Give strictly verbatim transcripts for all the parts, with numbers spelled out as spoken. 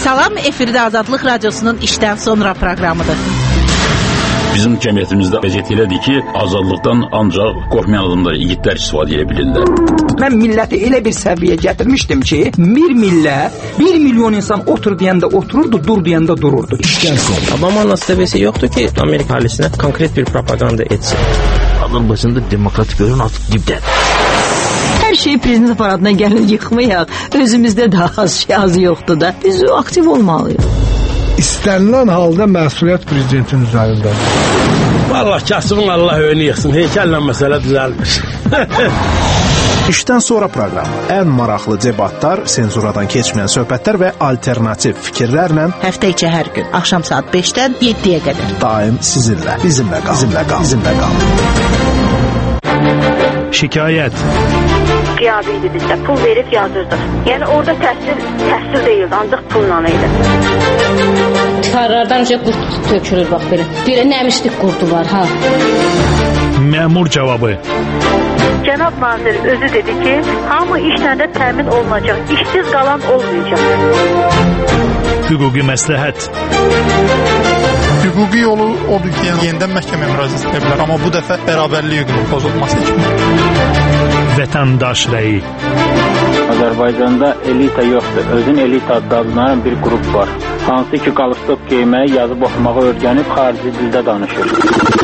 Salam, efirdə Azadlıq Radiosunun işdən sonra proqramıdır. Bizim cəmiyyətimizdə vəziyyət elədir ki, azadlıqdan ancaq qorxmayan adamlar, yiğitlər istifadə edə bilirlər. Mən milləti elə bir səviyyəyə gətirmişdim ki, bir millət, bir milyon insan otur deyəndə otururdu, dur deyəndə dururdu. İşdən sonra. Obama'nın seviyesi yoktu ki Amerika ailesine konkret bir propaganda etsin. Adam başında demokratik görün artıq dibdədir. Hər şeyi prezident aparatına gəlin yıxmayaq. Özümüzdə də az şey az yoxdur da. Biz aktiv olmalıyıq. İstənilən halda məsuliyyət prezidentin üzərindədir. Vallahi kasımın Allah önü yıxsın. Heykəllə məsələ düzəlmiş. İşdən sonra proqramı. Ən maraqlı debatlar, senzuradan keçməyən söhbətlər və alternativ fikirlərlə Həftə içi hər gün axşam saat beşdən yeddiyə qədər daim sizinlə, bizimlə qal, bizimlə qal, bizimlə qal. Şikayət. Qiyabi idi bizdə, pul verib yazırdı. Yəni orada təhsil, təhsil deyildi, ancaq pulla idi. Tıxarlardan önce qurt tökülür, bax belə. Belə nəmişlik qurdu var, ha. Məmur cavabı. Cənab nazir özü dedi ki, hamı işlə də təmin olunacaq, işsiz qalan olmayacaq. Hüquqi məsləhət. Hüquqi yolu odur ki, yəni yenidən məhkəməyə müraciət edə bilər, amma bu dəfə bərabərlik hüququnun pozulması üçün. Vətəndaş rəyi. Azərbaycanda elita yoxdur. Özün elita adlanan bir qrup var. Hansı ki, qalstok geyməyi, yazıb oxumağı öyrənib xarici dildə danışır.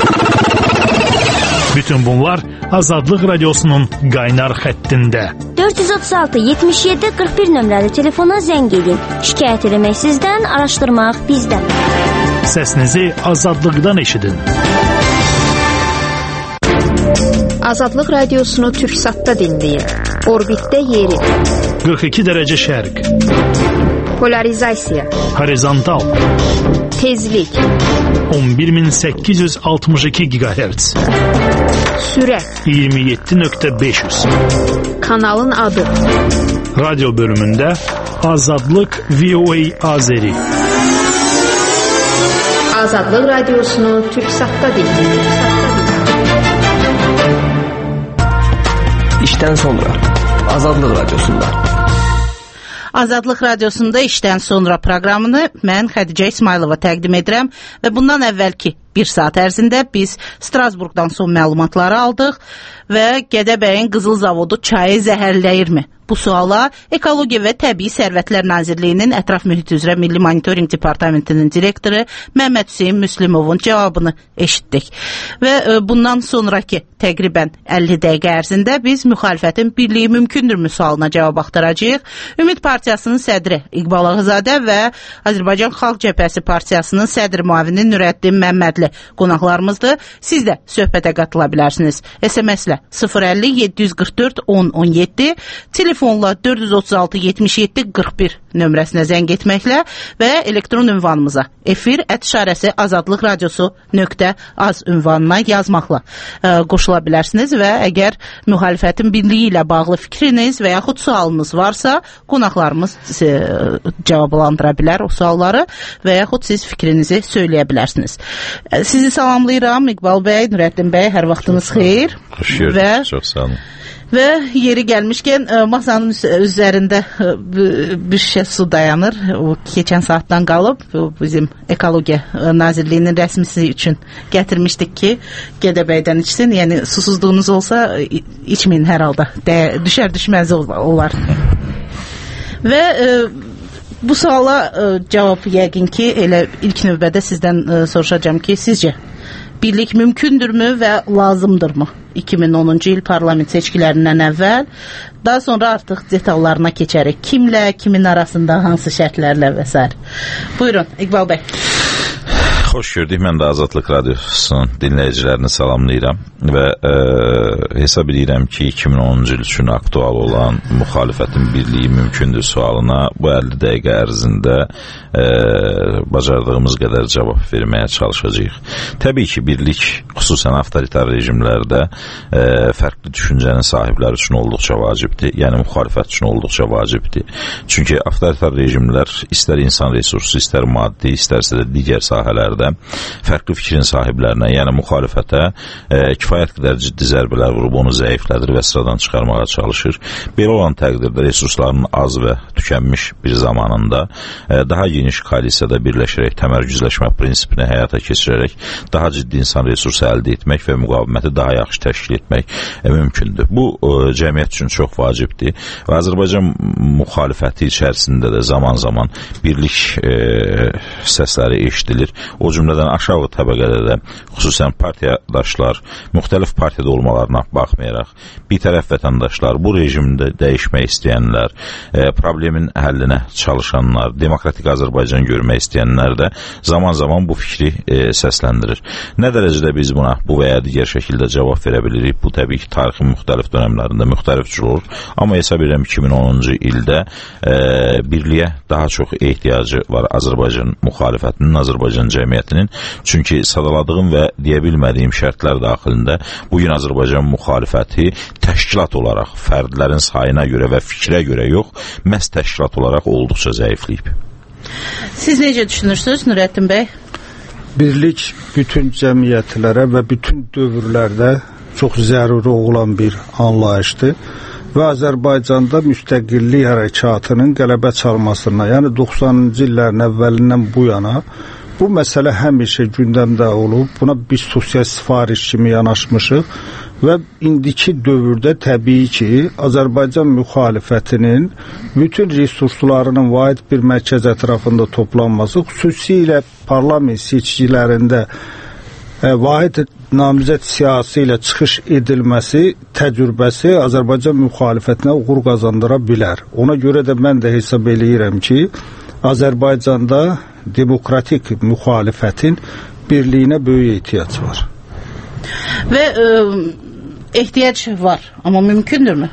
Bütün bunlar Azadlıq Radiosunun qaynar xəttində. dörd yüz otuz altı yetmiş yeddi qırx bir nömrəli telefona zəng edin. Şikayət eləmək sizdən, araşdırmaq bizdən. Səsinizi Azadlıqdan eşidin. Azadlıq Radiosunu Türksatda dinləyin. Orbitdə yeri. qırx iki dərəcə şərq. Polarizasiya. Horizontal. Tezlik. on bir min səkkiz yüz altmış iki gigahertz. Sürət. iyirmi yeddi nöqtə beş yüz. Kanalın adı. Radyo bölümündə Azadlıq V O A Azeri. Azadlıq Radiosunu Türksatda dinləyin. İşdən sonra Azadlıq Radiosunda. Azadlıq Radiosunda işdən sonra proqramını mən Xədicə İsmailova təqdim edirəm və bundan əvvəlki bir saat ərzində biz Strasburqdan son məlumatları aldıq və Gədəbəyin qızıl zavodu çayı zəhərləyirmi? Bu suala Ekologiya və Təbii Sərvətlər Nazirliyinin Ətraf Mühit üzrə Milli Monitorinq Departamentinin direktoru Məhəmməd Hüseyn Müslümovun cavabını eşitdik. Və bundan sonraki təqribən əlli dəqiqə ərzində biz müxalifətin birliyi mümkündürmü sualına cavab axtaracağıq. Ümid Partiyasının sədri İqbal Ağazadə və Azərbaycan Xalq Cəbhəsi Partiyasının sədr müavini Nürəddin Məmmədli qonaqlarımızdır. Siz də söhbətə qatıla bilərsiniz. S M S-lə sıfır əlli yeddi yüz qırx dörd on on yeddi, telefonla dörd yüz otuz altı yetmiş yeddi qırx bir nömrəsinə zəng etməklə və elektron ünvanımıza efir ət işarəsi azadlıq radiosu nöqtə az ünvanına yazmaqla ə, qoşula bilərsiniz və əgər müxalifətin birliyi ilə bağlı fikriniz və yaxud sualınız varsa, qonaqlarımız ə, cavablandıra bilər o sualları və yaxud siz fikrinizi söyləyə bilərsiniz. Ə, sizi salamlayıram İqbal bəy, Nürəddin bəy, hər vaxtınız xeyir. Xoş gördük, çox sağ olun. Və yeri gəlmişkən masanın üzərində bir şişə su dayanır. O keçən saatdan qalıb bizim Ekologiya Nazirliyinin rəsmisi üçün gətirmişdik ki, Gədəbəydən içsin. Yəni susuzluğunuz olsa içməyin hər halda. Düşər düşməz olar. Və bu suala cavab yəqin ki, elə ilk növbədə sizdən soruşacağım ki, sizcə birlik mümkündürmü və lazımdırmı? iki min onuncu il parlament seçkilərindən əvvəl, daha sonra artıq detallarına keçərik. Kimlə, kimin arasında, hansı şərtlərlə və s. Buyurun, İqbal bəy. Xoş gördük. Mən də Azadlıq Radiosunun dinləyicilərini salamlayıram və e, hesab edirəm ki, iki min onuncu il üçün aktual olan müxalifətin birliyi mümkündür sualına bu əlli dəqiqə ərzində e, bacardığımız qədər cavab verməyə çalışacağıq. Təbii ki, birlik xüsusən avtoritar rejimlərdə e, fərqli düşüncənin sahibləri üçün olduqca vacibdir. Yəni müxalifət üçün olduqca vacibdir. Çünki avtoritar rejimlər istər insan resursu, istər maddi, istərsə də digər sahələrdə də fərqli fikrin sahiblərinə, yəni müxalifətə e, kifayət qədər ciddi zərbələr vurub onu zəiflədir və sıradan çıxarmağa çalışır. Belə olan təqdirdə resursların az və tükənmiş bir zamanında e, daha geniş koalisiyada birləşərək təmərküzləşmə prinsipini həyata keçirərək daha ciddi insan resursu əldə etmək və müqaviməti daha yaxşı təşkil etmək e, mümkündür. Bu e, cəmiyyət üçün çox vacibdir və Azərbaycan müxalifəti içərisində də zaman-zaman birlik e, səsləri eşidilir. O cümlədən aşağı təbəqədə də xüsusən partiyadaşlar, müxtəlif partiyada olmalarına baxmayaraq, bir tərəf vətəndaşlar, bu rejimdə dəyişmək istəyənlər, e, problemin həllinə çalışanlar, demokratik Azərbaycan görmək istəyənlər də zaman-zaman bu fikri e, səsləndirir. Nə dərəcədə biz buna bu və ya digər şəkildə cavab verə bilirik? Bu təbii ki, tarixin müxtəlif dönəmlərində müxtəlif cür olur. Amma hesab edirəm iki min onuncu ildə e, birliyə daha çox ehtiyacı var Azərbaycan müxalifətinin, Azərbaycan cəmiyyətinin. Çünki sadaladığım və deyə bilmədiyim şərtlər daxilində bugün Azərbaycan müxalifəti təşkilat olaraq, fərdlərin sayına görə və fikrə görə yox, məhz təşkilat olaraq olduqca zəifləyib. Siz necə düşünürsünüz Nurəddin bəy? Birlik bütün cəmiyyətlərə və bütün dövrlərdə çox zəruri olan bir anlayışdır və Azərbaycanda müstəqillik hərəkatının qələbə çalmasına, yəni doxsanıncı illərin əvvəlindən bu yana bu məsələ həmişə gündəmdə olub. Buna biz sosial sifariş kimi yanaşmışıq və indiki dövrdə təbii ki, Azərbaycan müxalifətinin bütün resurslarının vahid bir mərkəz ətrafında toplanması, xüsusilə parlament seçkilərində e, vahid namizəd siyasi ilə çıxış edilməsi təcrübəsi Azərbaycan müxalifətinə uğur qazandıra bilər. Ona görə də mən də hesab eləyirəm ki, Azərbaycanda demokratik müxalifətin birliyinə böyük ehtiyac var. Və e, ehtiyac var, amma mümkündürmü?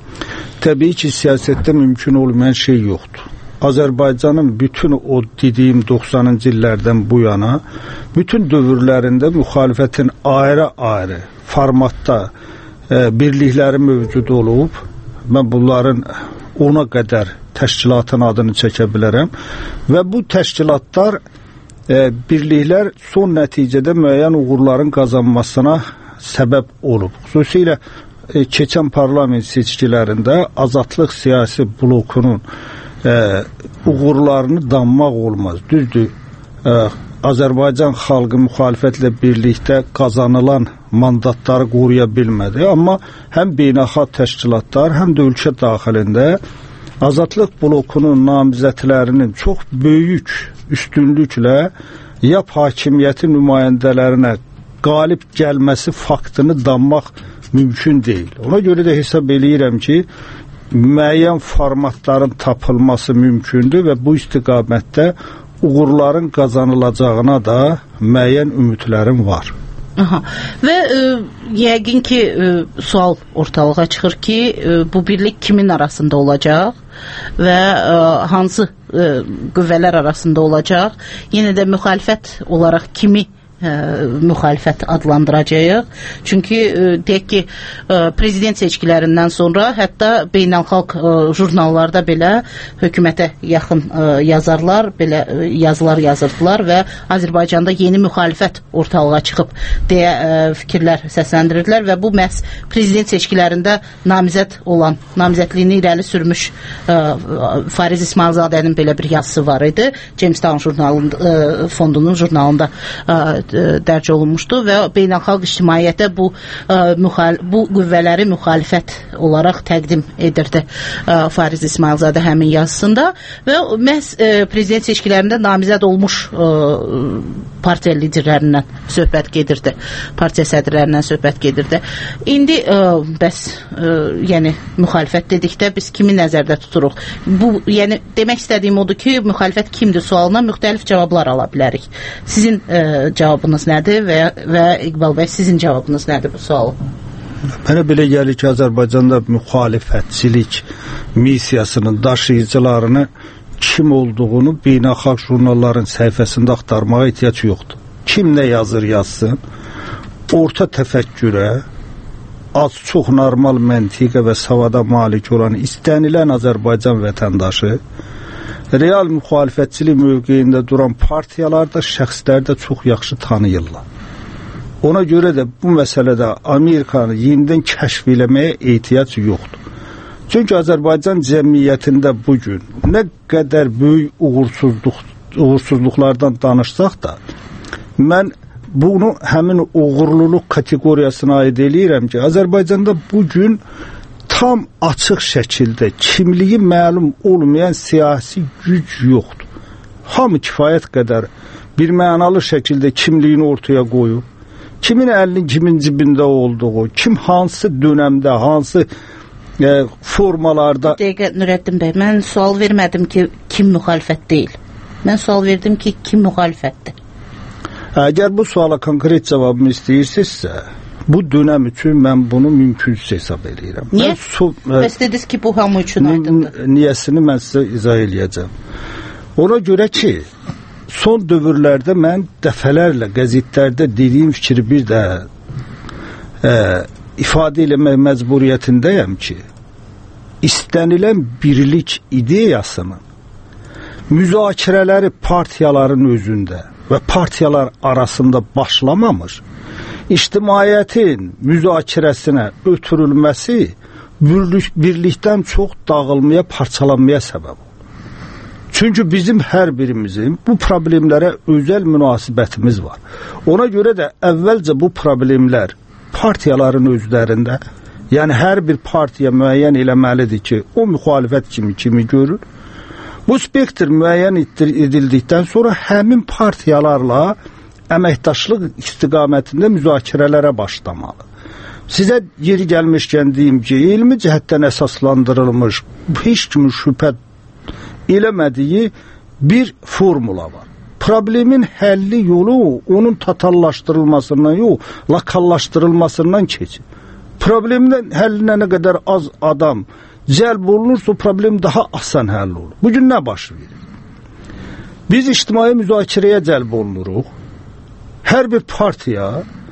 Təbii ki, siyasətdə mümkün olmayan şey yoxdur. Azərbaycanın bütün o dediyim doxsanıncı illərdən bu yana bütün dövrlərində müxalifətin ayrı-ayrı formatda e, birlikləri mövcud olub. Mən bunların ona qədər təşkilatın adını çəkə bilərəm və bu təşkilatlar e, birliklər son nəticədə müəyyən uğurların qazanmasına səbəb olub. Xüsusilə e, keçən parlament seçkilərində Azadlıq siyasi blokunun e, uğurlarını danmaq olmaz. Düzdür, e, Azərbaycan xalqı müxalifətlə birlikdə qazanılan mandatları qoruya bilmədi, amma həm beynəlxalq təşkilatlar, həm də ölkə daxilində Azadlıq blokunun namizədlərinin çox böyük üstünlüklə yap hakimiyyəti nümayəndələrinə qalib gəlməsi faktını danmaq mümkün deyil. Ona görə də hesab eləyirəm ki, müəyyən formatların tapılması mümkündür və bu istiqamətdə uğurların qazanılacağına da müəyyən ümidlərim var. Aha. Və e, yəqin ki e, sual ortalığa çıxır ki, e, bu birlik kimin arasında olacaq və e, hansı e, qüvvələr arasında olacaq? Yenə də müxalifət olaraq kimi Ə, müxalifət adlandıracağıq. Çünki ə, deyək ki, ə, prezident seçkilərindən sonra hətta beynəlxalq ə, jurnallarda belə hökumətə yaxın ə, yazarlar belə ə, yazılar yazırdılar və Azərbaycanda yeni müxalifət ortalığa çıxıb deyə ə, fikirlər səsləndirirdilər və bu məhz prezident seçkilərində namizəd olan, namizədliyini irəli sürmüş ə, Fariz İsmailzadənin belə bir yazısı var idi. Jamestown jurnalında ə, fondunun jurnalında ə, dərc olunmuşdu və beynəlxalq ictimaiyyətə bu ə, müxal bu qüvvələri müxalifət olaraq təqdim edirdi ə, Fariz İsmailzadə həmin yazısında və məhz ə, prezident seçkilərində namizəd olmuş ə, partiya liderlərindən söhbət gedirdi, partiya sədrlərindən söhbət gedirdi. İndi ə, bəs ə, yəni müxalifət dedikdə biz kimi nəzərdə tuturuq? Bu, yəni demək istədiyim odur ki, müxalifət kimdir sualına müxtəlif cavablar ala bilərik. Sizin ə, cavabınız nədir və, və İqbal bəy sizin cavabınız nədir bu suala? Mənə belə gəlir ki, Azərbaycanda müxalifətçilik missiyasının daşıyıcılarını kim olduğunu beynəlxalq jurnalların səhifəsində axtarmağa ehtiyac yoxdur. Kim nə yazır yazsın, orta təfəkkürə, az çox normal məntiqə və savada malik olan istənilən Azərbaycan vətəndaşı real müxalifətçilik mövqeyində duran partiyalar da şəxslər də çox yaxşı tanıyırlar. Ona görə də bu məsələdə Amerikanı yenidən kəşf eləməyə ehtiyac yoxdur. Çünki Azərbaycan cəmiyyətində bugün nə qədər böyük uğursuzluq, uğursuzluqlardan danışsaq da, mən bunu həmin uğurluluq kateqoriyasına aid eləyirəm ki, Azərbaycanda bugün tam açıq şəkildə kimliyi məlum olmayan siyasi güc yoxdur. Hamı kifayət qədər bir mənalı şəkildə kimliyini ortaya qoyub, kimin əlinin kimin cibində olduğu, kim hansı dönəmdə, hansı e, formalarda... Dəqiqə Nurəddin bəy, mən sual vermədim ki, kim müxalifət deyil. Mən sual verdim ki, kim müxalifətdir. Əgər bu suala konkret cavabımı istəyirsinizsə, bu dönəm üçün mən bunu mümkünsüz hesab edirəm. Niyə? Bəs dediniz ki, bu hamı üçün aydındır. Niyəsini mən sizə izah eləyəcəm. Ona görə ki, son dövrlərdə mən dəfələrlə qəzetlərdə dediyim fikri bir də e, ifadə eləmək məcburiyyətindəyəm ki, istənilən birlik ideyasının müzakirələri partiyaların özündə və partiyalar arasında başlamamış, ictimaiyyətin müzakirəsinə ötürülməsi birlik, birlikdən çox dağılmaya, parçalanmaya səbəb olur. Çünki bizim hər birimizin bu problemlərə özəl münasibətimiz var. Ona görə də əvvəlcə bu problemlər partiyaların özlərində, yəni hər bir partiya müəyyən eləməlidir ki, o müxalifət kimi kimi görür. Bu spektr müəyyən edildikdən sonra həmin partiyalarla əməkdaşlıq istiqamətində müzakirələrə başlamalı. Sizə yeri gəlmişkən deyim ki, elmi cəhətdən əsaslandırılmış, heç kimin şübhə eləmədiyi bir formula var. Problemin həlli yolu onun tatallaşdırılmasından yox, lakallaşdırılmasından keçir. Problemin həllinə nə qədər az adam cəlb olunursa, o problem daha asan həll olur. Bugün nə baş verir? Biz ictimai müzakirəyə cəlb olunuruq. Hər bir partiya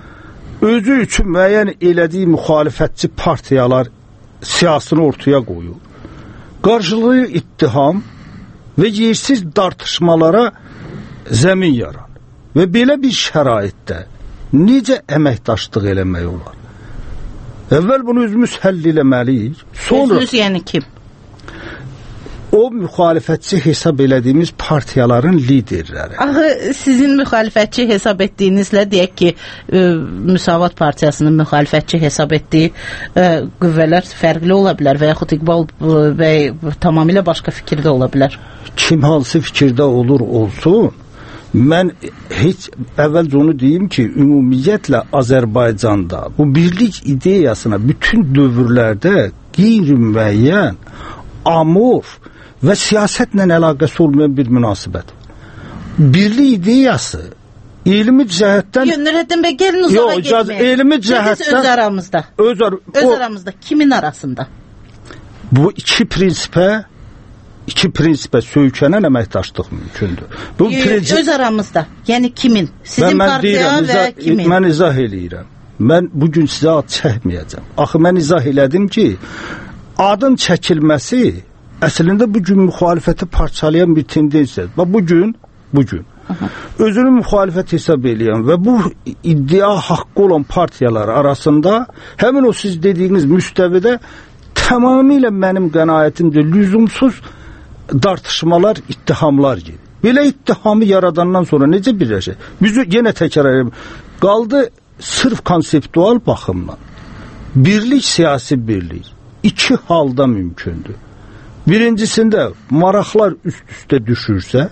özü üçün müəyyən elədiyi müxalifətçi partiyalar siyasını ortaya qoyur. Qarşılığı ittiham və yersiz dartışmalara zəmin yaranır. Və belə bir şəraitdə necə əməkdaşlıq eləmək olar? Əvvəl bunu özümüz həll eləməliyik. Sonra özünüz yəni kim? O müxalifətçi hesab elədiyimiz partiyaların liderləri. Axı sizin müxalifətçi hesab etdiyinizlə deyək ki, e, Müsavat Partiyasının müxalifətçi hesab etdiyi e, qüvvələr fərqli ola bilər və yaxud İqbal bəy tamamilə başqa fikirdə ola bilər. Kim hansı fikirdə olur olsun, mən heç əvvəlcə onu deyim ki, ümumiyyətlə Azərbaycanda bu birlik ideyasına bütün dövrlərdə qeyri-müəyyən, amorf və siyasətlə əlaqəsi olmayan bir münasibət. Birlik ideyası elmi cəhətdən... Nurəddin bəy, gəlin uzağa getməyin. Elmi cəhətdən... Öz aramızda. Öz, ar öz o, aramızda. Kimin arasında? Bu iki prinsipə iki prinsipə söykənən əməkdaşlıq mümkündür. Bu Yo, prinsip... Öz aramızda. Yəni kimin? Sizin mən, mən partiya deyirəm, və izah, kimin? Mən izah eləyirəm. Mən bugün sizə ad çəkməyəcəm. Axı mən izah elədim ki, adın çəkilməsi əslində bugün müxalifəti parçalayan bir tendensiyadır. Və bugün, bugün Aha. özünü müxalifət hesab eləyən və bu iddia haqqı olan partiyalar arasında həmin o siz dediyiniz müstəvidə tamamilə mənim qənaətimcə lüzumsuz dartışmalar, ittihamlar gedir. Belə ittihamı yaradandan sonra necə birləşir? Biz yenə təkrar edirəm. Qaldı sırf konseptual baxımdan. Birlik, siyasi birlik iki halda mümkündür. Birincisində maraqlar üst-üstə düşürsə,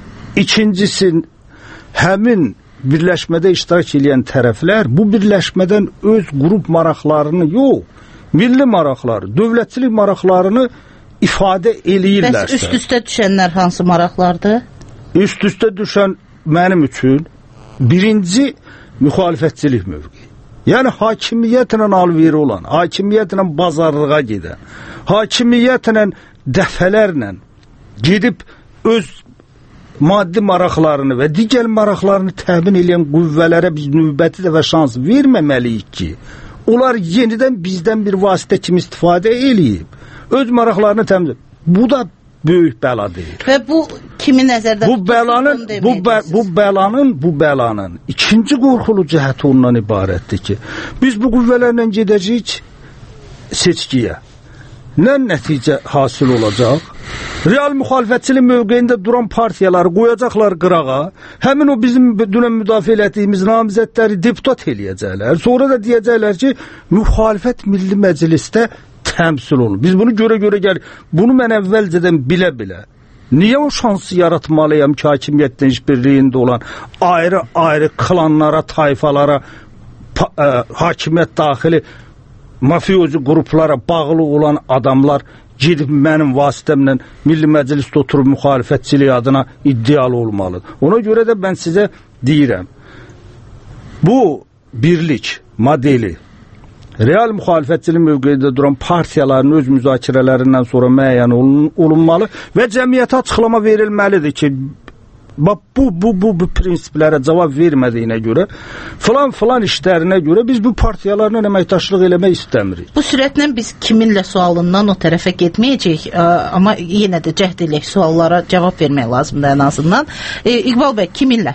ikincisi həmin birləşmədə iştirak edən tərəflər bu birləşmədən öz qrup maraqlarını yox, milli maraqları, dövlətçilik maraqlarını ifadə eləyirlərsə. Bəs üst-üstə düşənlər hansı maraqlardır? Üst-üstə düşən mənim üçün birinci müxalifətçilik mövqeyi. Yəni hakimiyyətlə alveri olan, hakimiyyətlə bazarlığa gedən, hakimiyyətlə dəfələrlə gedib öz maddi maraqlarını və digər maraqlarını təmin edən qüvvələrə biz növbəti dəfə şans verməməliyik ki, onlar yenidən bizdən bir vasitə kimi istifadə eləyib, öz maraqlarını təmin edib. Bu da böyük bəla deyil. Və bu kimi nəzərdə bu bəlanın bu bə, bu bəlanın bu bəlanın ikinci qorxulu cəhəti ondan ibarətdir ki, biz bu qüvvələrlə gedəcəyik seçkiyə. Nə nəticə hasil olacaq? Real müxalifətçilik mövqeyində duran partiyaları qoyacaqlar qırağa. Həmin o bizim dünən müdafiə etdiyimiz namizədləri deputat eləyəcəklər. Sonra da deyəcəklər ki, müxalifət Milli Məclisdə təmsil olunur. Biz bunu görə-görə gəlir. Bunu mən əvvəlcədən bilə-bilə. Niyə o şansı yaratmalıyam ki, hakimiyyətdən işbirliyində olan ayrı-ayrı klanlara, tayfalara, ə, hakimiyyət daxili mafiozi qruplara bağlı olan adamlar gedib mənim vasitəmlə Milli Məclisdə oturub müxalifətçilik adına iddialı olmalıdır. Ona görə də mən sizə deyirəm, bu birlik modeli real müxalifətçilik mövqeyində duran partiyaların öz müzakirələrindən sonra müəyyən olunmalı və cəmiyyətə açıqlama verilməlidir ki, bu, bu, bu, bu prinsiplərə cavab vermədiyinə görə, filan-filan işlərinə görə biz bu partiyalarla əməkdaşlıq eləmək istəmirik. Bu sürətlə biz kiminlə sualından o tərəfə getməyəcək, amma yenə də cəhd eləyək, suallara cavab vermək lazımdır ən azından. E, İqbal bəy, kiminlə?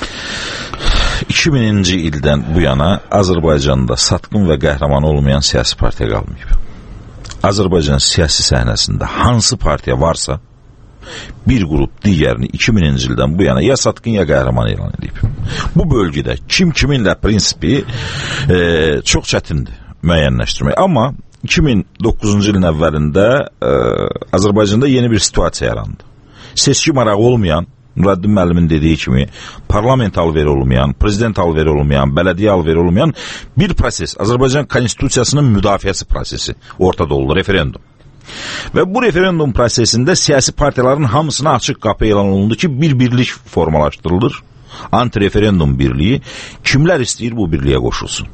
iki mininci ildən bu yana Azərbaycanda satqın və qəhrəman olmayan siyasi partiya qalmayıb. Azərbaycan siyasi səhnəsində hansı partiya varsa, bir qrup digərini iki mininci ildən bu yana ya satqın ya qəhrəman elan edib. Bu bölgədə kim kiminlə prinsipi e, çox çətindir müəyyənləşdirmək. Amma iki min doqquzuncu ilin əvvəlində e, Azərbaycanda yeni bir situasiya yarandı. Seçki marağı olmayan, Nurəddin müəllimin dediyi kimi, parlament alveri olmayan, prezident alveri olmayan, bələdiyyə alveri olmayan bir proses, Azərbaycan konstitusiyasının müdafiəsi prosesi ortada oldu, referendum. Və bu referendum prosesində siyasi partiyaların hamısına açıq qapı elan olundu ki, bir birlik formalaşdırılır, anti-referendum birliyi, kimlər istəyir bu birliyə qoşulsun.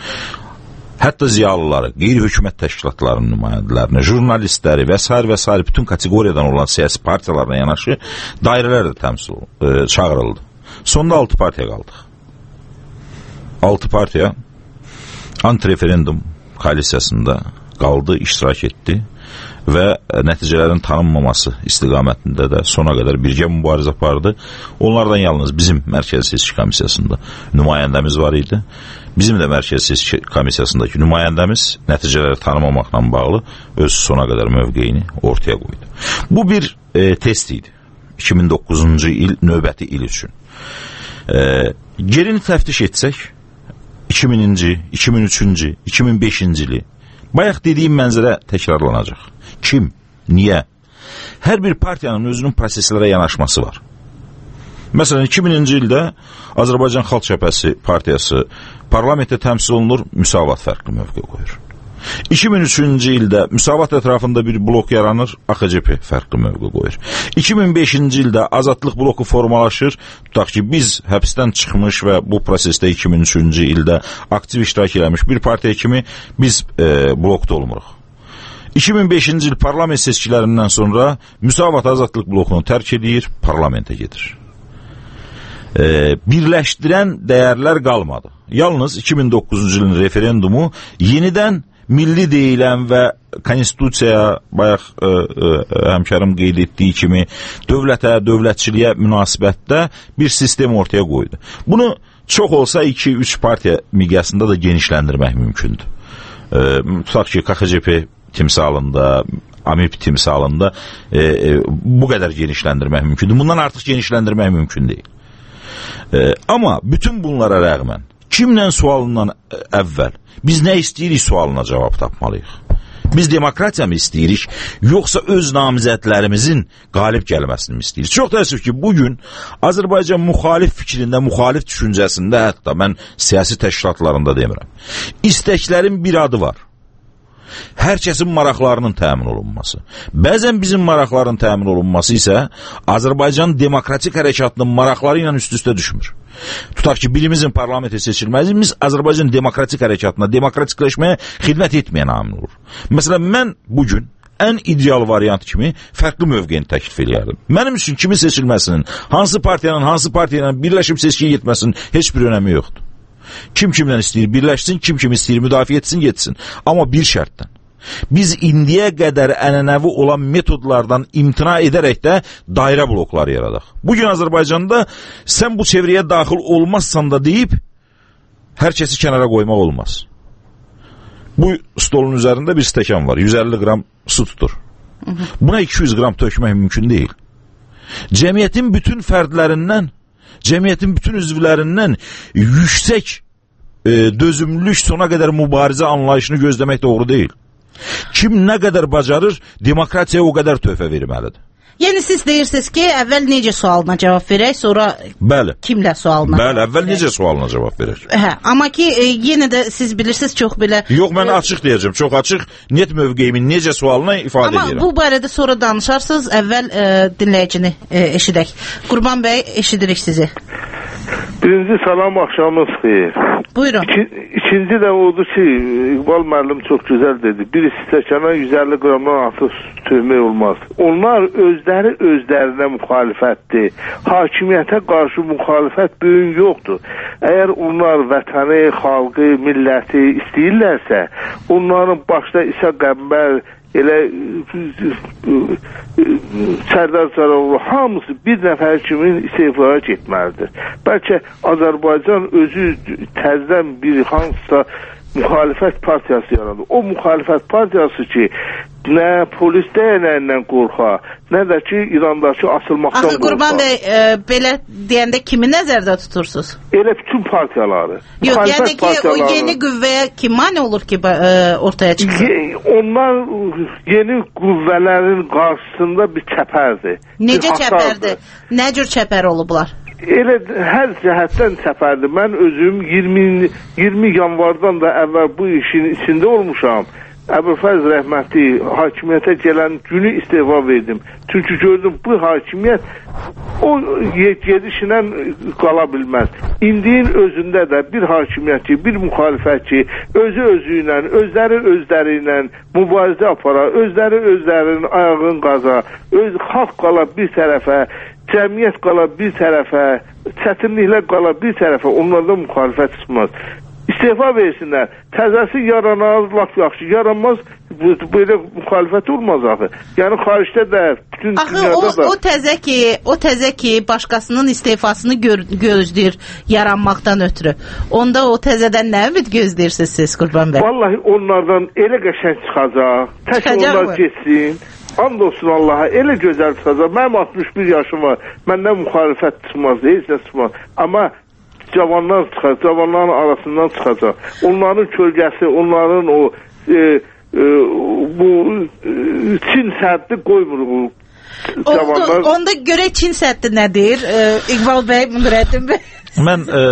Hətta ziyalıları, qeyri-hökumət təşkilatlarının nümayəndələrini, jurnalistləri və s. və s. bütün kateqoriyadan olan siyasi partiyalarına yanaşı dairələr də təmsil e, çağırıldı. Sonda altı partiya qaldıq. altı partiya anti-referendum koalisiyasında qaldı, iştirak etdi və nəticələrin tanınmaması istiqamətində də sona qədər birgə mübarizə apardı. Onlardan yalnız bizim Mərkəzi Seçki Komissiyasında nümayəndəmiz var idi. Bizim də Mərkəzi Seçki Komissiyasındakı nümayəndəmiz nəticələri tanımamaqla bağlı öz sona qədər mövqeyini ortaya qoydu. Bu bir e, test idi. iki min doqquzuncu il növbəti il üçün. E, gerini təftiş etsək, iki mininci, iki min üçüncü, iki min beşinci ili bayaq dediyim mənzərə təkrarlanacaq. Kim? Niyə? Hər bir partiyanın özünün proseslərə yanaşması var. Məsələn, iki mininci ildə Azərbaycan Xalq Cəbhəsi partiyası parlamentdə təmsil olunur, müsavat fərqli mövqe qoyur. iki min üçüncü ildə müsavat ətrafında bir blok yaranır, A X C P fərqli mövqe qoyur. iki min beşinci ildə azadlıq bloku formalaşır, tutaq ki, biz həbsdən çıxmış və bu prosesdə iki min üçüncü ildə aktiv iştirak eləmiş bir partiya kimi biz e, blokda olmuruq. iki min beşinci il parlament seçkilərindən sonra müsavat azadlıq blokunu tərk edir, parlamentə gedir. E, birləşdirən dəyərlər qalmadı. Yalnız iki min doqquzuncu ilin referendumu yenidən milli deyilən və konstitusiyaya bayaq ə, ə, həmkarım qeyd etdiyi kimi dövlətə, dövlətçiliyə münasibətdə bir sistem ortaya qoydu. Bunu çox olsa iki üç partiya miqyasında da genişləndirmək mümkündür. Ə, tutaq ki, K X C P timsalında, A M İ P timsalında e, e, bu qədər genişləndirmək mümkündür. Bundan artıq genişləndirmək mümkün deyil. E, amma bütün bunlara rəğmən kimlə sualından əvvəl biz nə istəyirik sualına cavab tapmalıyıq. Biz demokratiya mı istəyirik, yoxsa öz namizədlərimizin qalib gəlməsini mi istəyirik? Çox təəssüf ki, bugün Azərbaycan müxalif fikrində, müxalif düşüncəsində, hətta mən siyasi təşkilatlarında demirəm, istəklərin bir adı var. Hər kəsin maraqlarının təmin olunması. Bəzən bizim maraqların təmin olunması isə Azərbaycan demokratik hərəkatının maraqları ilə üst-üstə düşmür. Tutaq ki, birimizin parlamentə seçilməsimiz Azərbaycan demokratik hərəkatına, demokratikləşməyə xidmət etməyən amin olur. Məsələn, mən bugün ən ideal variant kimi fərqli mövqeyini təklif edərdim. Mənim üçün kimin seçilməsinin, hansı partiyanın, hansı partiyanın birləşib seçkiyə getməsinin heç bir önəmi yoxdur. Kim kimdən istəyir birləşsin, kim kim istəyir müdafiə etsin, getsin. Amma bir şərtdən. Biz indiyə qədər ənənəvi olan metodlardan imtina edərək də dairə blokları yaradaq. Bugün Azərbaycanda sən bu çevrəyə daxil olmazsan da deyib, hər kəsi kənara qoymaq olmaz. Bu stolun üzərində bir stəkan var, yüz əlli qram su tutur. Buna iki yüz qram tökmək mümkün deyil. Cəmiyyətin bütün fərdlərindən, cəmiyyətin bütün üzvlərindən yüksək e, dözümlülük, sona qədər mübarizə anlayışını gözləmək doğru deyil. Kim nə qədər bacarır, demokratiyaya o qədər töhfə verməlidir. Yəni siz deyirsiniz ki, əvvəl necə sualına cavab verək, sonra Bəli. kimlə sualına Bəli, cavab əvvəl verək? necə sualına cavab verək? Hə, amma ki, e, yenə də siz bilirsiniz çox belə... Yox, mən açıq deyəcəm, çox açıq, net mövqeyimin necə sualına ifadə Amma edirəm. bu barədə sonra danışarsınız, əvvəl e, dinləyicini e, eşidək. Qurban bəy, eşidirik sizi. Birinci salam, axşamınız xeyir. Buyurun. İki, ikinci də odur ki, İqbal müəllim çox gözəl dedi. Bir stəkana yüz əlli qramdan artıq töhmək olmaz. Onlar özləri özlərinə müxalifətdir. Hakimiyyətə qarşı müxalifət böyük yoxdur. Əgər onlar vətəni, xalqı, milləti istəyirlərsə, onların başda İsa Qəmbər, elə Sərdar Cəloğlu hamısı bir nəfər kimi istefaya getməlidir. Bəlkə Azərbaycan özü təzdən bir hansısa müxalifət partiyası yaradı. O müxalifət partiyası ki, nə polis dəyənəyindən qorxa, nə də ki, İrandakı asılmaqdan qorxa. Axı Qurban bəy, e, belə deyəndə kimi nəzərdə tutursunuz? Elə bütün partiyaları. Yox, yəni ki, o yeni qüvvəyə kim mane olur ki, e, ortaya çıxsın? Ye, onlar yeni qüvvələrin qarşısında bir çəpərdir. Necə çəpərdir? Nə cür çəpər olublar? Elə hər cəhətdən səfərdir. Mən özüm iyirmi, iyirmi yanvardan da əvvəl bu işin içində olmuşam. Əbülfəz rəhmətli hakimiyyətə gələn günü istefa verdim. Çünki gördüm bu hakimiyyət o gedişinə qala bilməz. İndiyin özündə də bir hakimiyyət ki, bir müxalifət ki, özü özü ilə, özləri özləri ilə mübarizə apara, özləri özlərinin ayağını qaza, öz xalq qala bir tərəfə, cəmiyyət qala bir tərəfə, çətinliklər qala bir tərəfə, onlardan müxalifət çıxmaz. İstefa versinlər. Təzəsi yaranar, laf yaxşı. Yaranmaz, belə müxalifət olmaz axı. Yəni xaricdə də, bütün axı, dünyada o, da. O təzə ki, o təzə ki, başqasının istefasını gör, gözləyir yaranmaqdan ötürü. Onda o təzədən nə ümid gözləyirsiniz siz, Qurban bəy? Vallahi onlardan elə qəşəng çıxacaq. Tək onlar geçsin. And olsun Allaha, elə gözəl çıxacaq. Mənim altmış bir yaşım var. Məndən müxalifət çıxmaz, heç nə çıxmaz. Amma cavanlar çıxacaq, cavanların arasından çıxacaq. Onların kölgəsi, onların o e, e, bu e, Çin səddi qoymur. Onda, onda görə Çin səddi nədir? E, İqbal bəy, Nurəddin bəy. Mən e,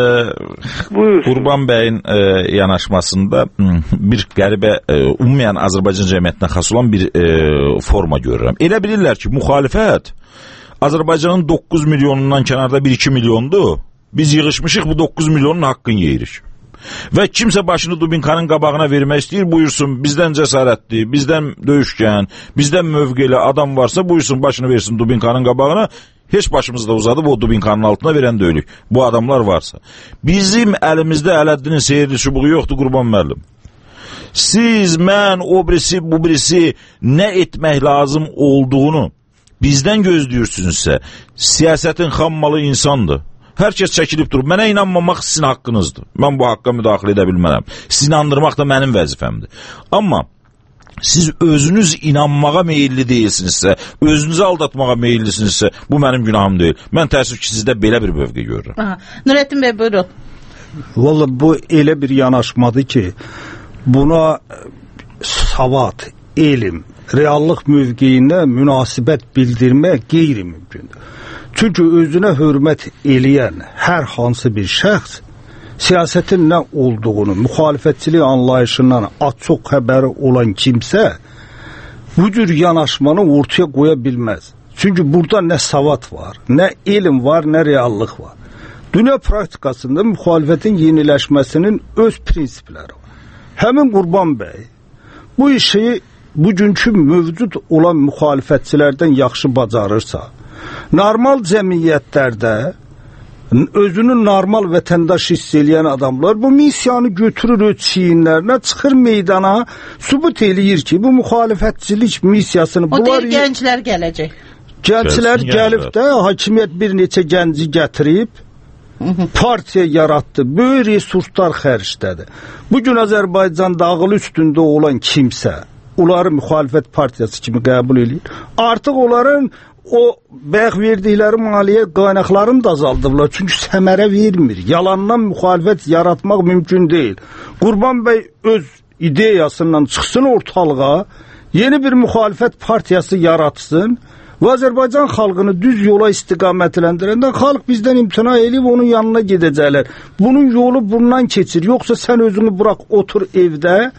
Qurban bəyin e, yanaşmasında bir qəribə, e, ümumiyyən Azərbaycan cəmiyyətinə xas olan bir e, forma görürəm. Elə bilirlər ki, müxalifət Azərbaycanın doqquz milyonundan kənarda bir iki milyondur. Biz yığışmışıq bu doqquz milyonun haqqını yeyirik. Və kimsə başını Dubinkanın qabağına vermək istəyir, buyursun, bizdən cəsarətli, bizdən döyüşkən, bizdən mövqeli adam varsa buyursun, başını versin Dubinkanın qabağına. Heç başımızda uzadıb o Dubinkanın altına verən döyülük. Bu adamlar varsa. Bizim əlimizdə Ələddinin seyirli çubuğu yoxdur, Qurban müəllim. Siz, mən, o birisi, bu birisi nə etmək lazım olduğunu bizdən gözləyirsinizsə, siyasətin xammalı insandır. Hər kəs çəkilib durub. Mənə inanmamaq sizin haqqınızdır. Mən bu haqqa müdaxilə edə bilmərəm. Sizi inandırmaq da mənim vəzifəmdir. Amma siz özünüz inanmağa meyilli deyilsinizsə, özünüzü aldatmağa meyillisinizsə, bu mənim günahım deyil. Mən təəssüf ki, sizdə belə bir mövqe görürəm. Aha. Nurəddin bəy, buyurun. Vallahi bu elə bir yanaşmadır ki, buna savad, elm, reallıq mövqeyinə münasibət bildirmək qeyri-mümkündür. Çünki özünə hörmət eləyən hər hansı bir şəxs siyasətin nə olduğunu, müxalifətçilik anlayışından az-çox xəbəri olan kimsə bu cür yanaşmanı ortaya qoya bilməz. Çünki burada nə savad var, nə elm var, nə reallıq var. Dünya praktikasında müxalifətin yeniləşməsinin öz prinsipləri var. Həmin Qurban bəy bu işi bugünkü mövcud olan müxalifətçilərdən yaxşı bacarırsa, normal cəmiyyətlərdə özünü normal vətəndaş hiss eləyən adamlar bu missiyanı götürür öz çiyinlərinə, çıxır meydana, sübut eləyir ki, bu müxalifətçilik missiyasını o bunlar... O deyir, gənclər gələcək. Gənclər gəlib də, hakimiyyət bir neçə gənci gətirib, partiya yaratdı, böyük resurslar xərclədi. Bugün Azərbaycanda ağıl üstündə olan kimsə, onları müxalifət partiyası kimi qəbul edir. Artıq onların o bəx verdikləri maliyyə qaynaqlarını da azaldıblar. Çünki səmərə vermir. Yalandan müxalifət yaratmaq mümkün deyil. Qurban bəy öz ideyasından çıxsın ortalığa, yeni bir müxalifət partiyası yaratsın və Azərbaycan xalqını düz yola istiqamətləndirəndə xalq bizdən imtina edib onun yanına gedəcəklər. Bunun yolu bundan keçir. Yoxsa sən özünü burax, otur evdə,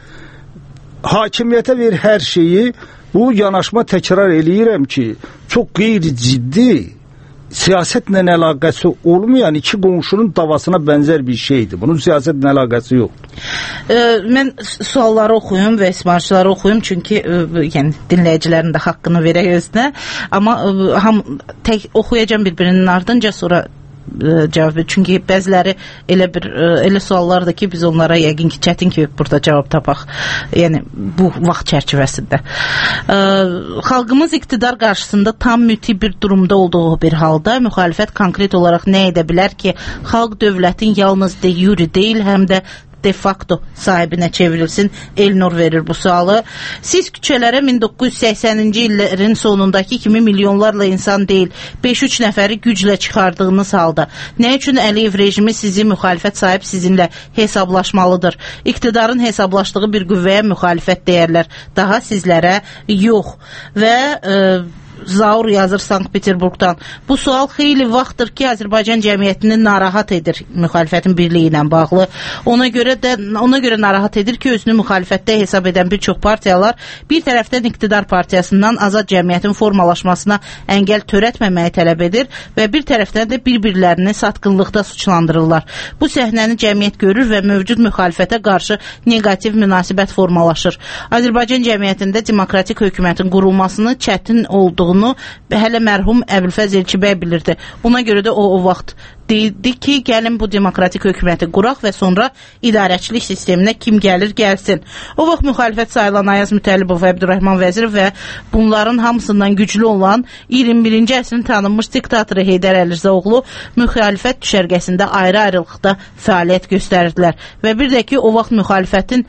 hakimiyyətə ver hər şeyi. Bu yanaşma təkrar eləyirəm ki, çox qeyri-ciddi, siyasətlə əlaqəsi olmayan iki qonşunun davasına bənzər bir şeydir. Bunun siyasətlə əlaqəsi yoxdur. E, mən sualları oxuyum və ismarçıları oxuyum, çünki e, yəni, dinləyicilərin də haqqını verək özünə. Amma e, ham, tək oxuyacam bir-birinin ardınca, sonra cavab verir. Çünki bəziləri elə bir elə suallardır ki, biz onlara yəqin ki, çətin ki, burada cavab tapaq. Yəni bu vaxt çərçivəsində. Ə, xalqımız iqtidar qarşısında tam müti bir durumda olduğu bir halda müxalifət konkret olaraq nə edə bilər ki, xalq dövlətin yalnız de yuri deyil, həm də de facto sahibinə çevrilsin. Elnur verir bu sualı. Siz küçələrə min doqquz yüz səksəninci illərin sonundakı kimi milyonlarla insan deyil, beş üç nəfəri güclə çıxardığınız halda nə üçün Əliyev rejimi sizi müxalifət sahib sizinlə hesablaşmalıdır? İqtidarın hesablaşdığı bir qüvvəyə müxalifət deyərlər. Daha sizlərə yox. Və e, Zaur yazır Sankt-Peterburqdan. Bu sual xeyli vaxtdır ki, Azərbaycan cəmiyyətini narahat edir müxalifətin birliyi ilə bağlı. Ona görə də ona görə narahat edir ki, özünü müxalifətdə hesab edən bir çox partiyalar bir tərəfdən iqtidar partiyasından azad cəmiyyətin formalaşmasına əngəl törətməməyi tələb edir və bir tərəfdən də bir-birlərini satqınlıqda suçlandırırlar. Bu səhnəni cəmiyyət görür və mövcud müxalifətə qarşı negativ münasibət formalaşır. Azərbaycan cəmiyyətində demokratik hökumətin qurulmasını çətin olduğu Bunu hələ mərhum Əbülfəz Elçibəy bilirdi. Buna görə də o, o vaxt deyildi ki, gəlin bu demokratik hökuməti quraq və sonra idarəçilik sisteminə kim gəlir gəlsin. O vaxt müxalifət sayılan Ayaz Mütəllibov və Əbdürrəhman Vəzirov və bunların hamısından güclü olan iyirmi birinci əsrin tanınmış diktatoru Heydər Əlizaoğlu müxalifət düşərgəsində ayrı-ayrılıqda fəaliyyət göstərirdilər. Və bir də ki, o vaxt müxalifətin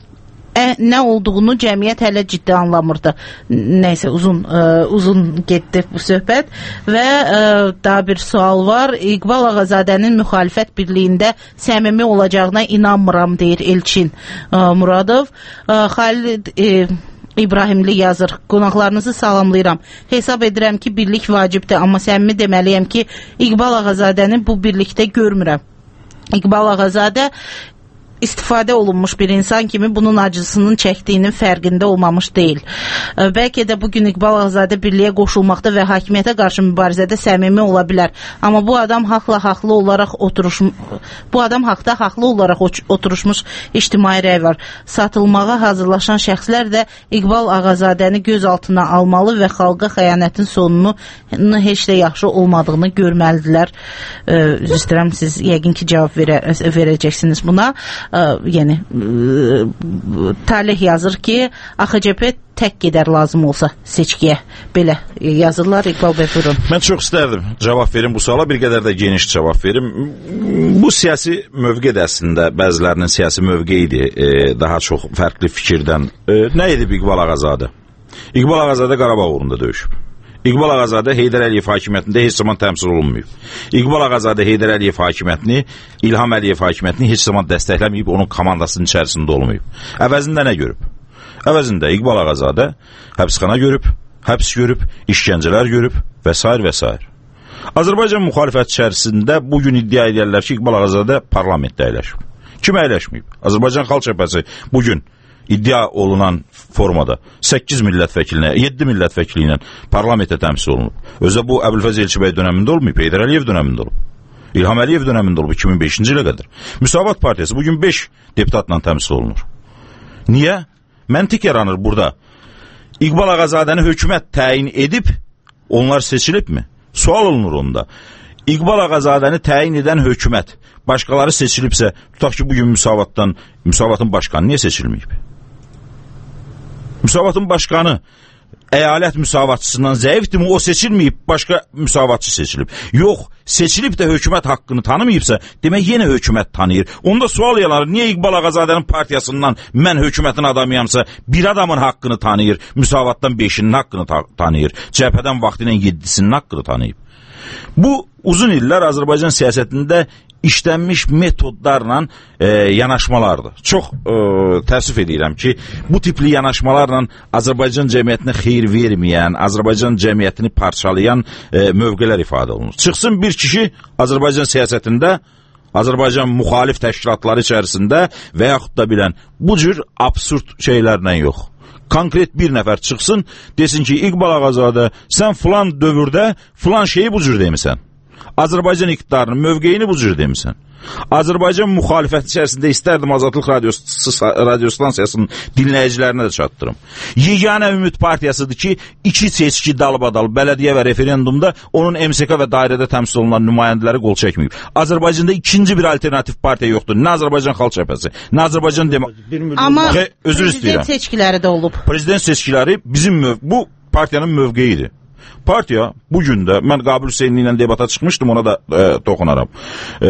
Ə, nə olduğunu cəmiyyət hələ ciddi anlamırdı. Nəysə, uzun ə, uzun getdi bu söhbət. Və ə, daha bir sual var. İqbal Ağazadənin müxalifət birliyində səmimi olacağına inanmıram, deyir Elçin ə, Muradov. Ə, Xalid ə, İbrahimli yazır. Qonaqlarınızı salamlayıram. Hesab edirəm ki, birlik vacibdir, amma səmimi deməliyəm ki, İqbal Ağazadəni bu birlikdə görmürəm. İqbal Ağazadə istifadə olunmuş bir insan kimi bunun acısının çəkdiyinin fərqində olmamış deyil. Bəlkə də bugün İqbal Ağazadə birliyə qoşulmaqda və hakimiyyətə qarşı mübarizədə səmimi ola bilər. Amma bu adam haqla haqlı olaraq oturuş bu adam haqda haqlı olaraq oturuşmuş ictimai rəy var. Satılmağa hazırlaşan şəxslər də İqbal Ağazadəni göz altına almalı və xalqa xəyanətin sonunu heç də yaxşı olmadığını görməlidirlər. Üzr istəyirəm, siz yəqin ki, cavab verə, verəcəksiniz buna. Yəni Talih yazır ki, A X C P tək gedər lazım olsa seçkiyə. Belə yazırlar. İqbal bəy, buyurun. Mən çox istərdim cavab verim bu suala, bir qədər də geniş cavab verim. Bu siyasi mövqe də əslində bəzilərinin siyasi mövqeyidir, e, daha çox fərqli fikirdən. E, nə edib İqbal Ağazadə? İqbal Ağazadə Qarabağ uğrunda döyüşüb. İqbal Ağazadə Heydər Əliyev hakimiyyətində heç zaman təmsil olunmayıb. İqbal Ağazadə Heydər Əliyev hakimiyyətini, İlham Əliyev hakimiyyətini heç zaman dəstəkləməyib, onun komandasının içərisində olmayıb. Əvəzində nə görüb? Əvəzində İqbal Ağazadə həbsxana görüb, həbs görüb, işgəncələr görüb və s. və s. Azərbaycan müxalifət içərisində bugün iddia edirlər ki, İqbal Ağazadə parlamentdə əyləşib. Kim əyləşməyib? Azərbaycan Xalq Cəbhəsi bugün iddia olunan formada səkkiz millət vəkilinə, yeddi millət vəkili ilə parlamentə təmsil olunub. Özə bu Əbülfəz Elçibəy dönəmində olmayıb, Heydər Əliyev dönəmində olub. İlham Əliyev dönəmində olub iki min beşinci ilə qədər. Müsavat Partiyası bugün beş deputatla təmsil olunur. Niyə? Məntiq yaranır burada. İqbal Ağazadəni hökumət təyin edib, onlar seçilibmi? Sual olunur onda. İqbal Ağazadəni təyin edən hökumət başqaları seçilibsə, tutaq ki, bugün Müsavatdan, Müsavatın başqanı niyə seçilməyib? Müsavatın başqanı əyalət müsavatçısından zəifdirmi, o seçilməyib, başqa müsavatçı seçilib. Yox, seçilib də hökumət haqqını tanımayıbsa, demək yenə hökumət tanıyır. Onda sual yanar, niyə İqbal Ağazadənin partiyasından mən hökumətin adamıyamsa, bir adamın haqqını tanıyır, müsavatdan beşinin haqqını ta tanıyır, cəbhədən vaxtının yedisinin haqqını tanıyıb. Bu, uzun illər Azərbaycan siyasətində işlənmiş metodlarla e, yanaşmalardır. Çox e, təəssüf edirəm ki, bu tipli yanaşmalarla Azərbaycan cəmiyyətinə xeyir verməyən, Azərbaycan cəmiyyətini parçalayan e, mövqelər ifadə olunur. Çıxsın bir kişi Azərbaycan siyasətində, Azərbaycan müxalif təşkilatları içərisində və yaxud da bilən bu cür absurd şeylərlə yox. Konkret bir nəfər çıxsın, desin ki, İqbal Ağazadə, sən filan dövrdə filan şeyi bu cür demisən. Azərbaycan iqtidarının mövqeyini bu cür demisən. Azərbaycan müxalifəti içərisində istərdim Azadlıq radio stansiyasının dinləyicilərinə də çatdırım. Yeganə Ümid Partiyasıdır ki, iki seçki dalbadal bələdiyyə və referendumda onun M S K və dairədə təmsil olunan nümayəndələri qol çəkməyib. Azərbaycanda ikinci bir alternativ partiya yoxdur. Nə Azərbaycan Xalq Cəbhəsi, nə Azərbaycan Demokratik. Amma prezident seçkiləri də olub. Prezident seçkiləri bizim möv bu partiyanın mövqeyidir. Partiya bugün də, mən Qabil Hüseynli ilə debata çıxmışdım, ona da e, toxunaram. E,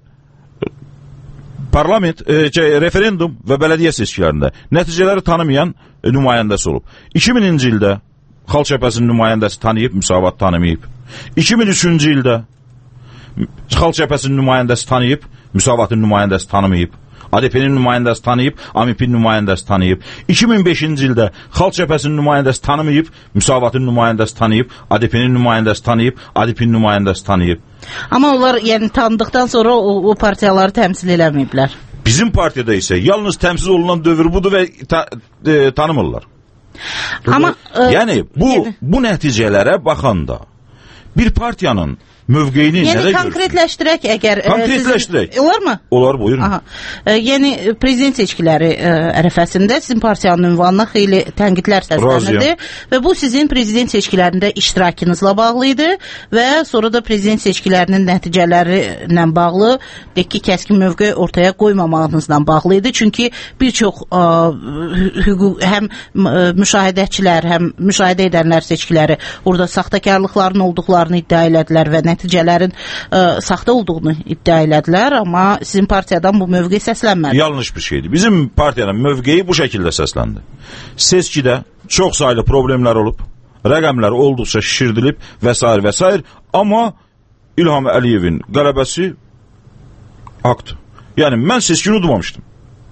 parlament, e, referendum və bələdiyyə seçkilərində nəticələri tanımayan e, nümayəndəsi olub. iki mininci ildə Xalq Cəbhəsinin nümayəndəsi tanıyıb, Müsavat tanımayıb. iki min üçüncü ildə Xalq Cəbhəsinin nümayəndəsi tanıyıb, Müsavatın nümayəndəsi tanımayıb. A D P-nin nümayəndəsi tanıyıb, A M İ-nin nümayəndəsi tanıyıb. iki min beşinci ildə Xalq Cəbhəsinin nümayəndəsi tanımayıb, Müsavatın nümayəndəsi tanıyıb, A D P-nin nümayəndəsi tanıyıb, A D P-nin nümayəndəsi tanıyıb. Amma onlar yəni tanıdıqdan sonra o, o partiyaları təmsil eləməyiblər. Bizim partiyada isə yalnız təmsil olunan dövr budur və ta, e, tanımırlar. Amma e, yəni bu bu nəticələrə baxanda bir partiyanın mövqeyini yəni, nədə görürsün? Konkretləşdirək əgər... Konkretləşdirək. Sizin, olar mı? Olar, buyurun. Aha. E, yəni, prezident seçkiləri e, ərəfəsində sizin partiyanın ünvanına xeyli tənqidlər səslənirdi və bu sizin prezident seçkilərində iştirakınızla bağlı idi və sonra da prezident seçkilərinin nəticələri ilə bağlı deyək ki, kəskin mövqe ortaya qoymamağınızla bağlı idi. Çünki bir çox e, hüquq, həm e, müşahidəçilər, həm müşahidə edənlər seçkiləri orada saxtakarlıqların olduqlarını iddia elədilər və nəticələrin ə, saxta olduğunu iddia elədilər, amma sizin partiyadan bu mövqe səslənmədi. Yanlış bir şeydir. Bizim partiyanın mövqeyi bu şəkildə səsləndi. Seçkidə çox saylı problemlər olub, rəqəmlər olduqca şişirdilib və s. və s. Amma İlham Əliyevin qələbəsi haqdır. Yəni, mən seçkini udmamışdım.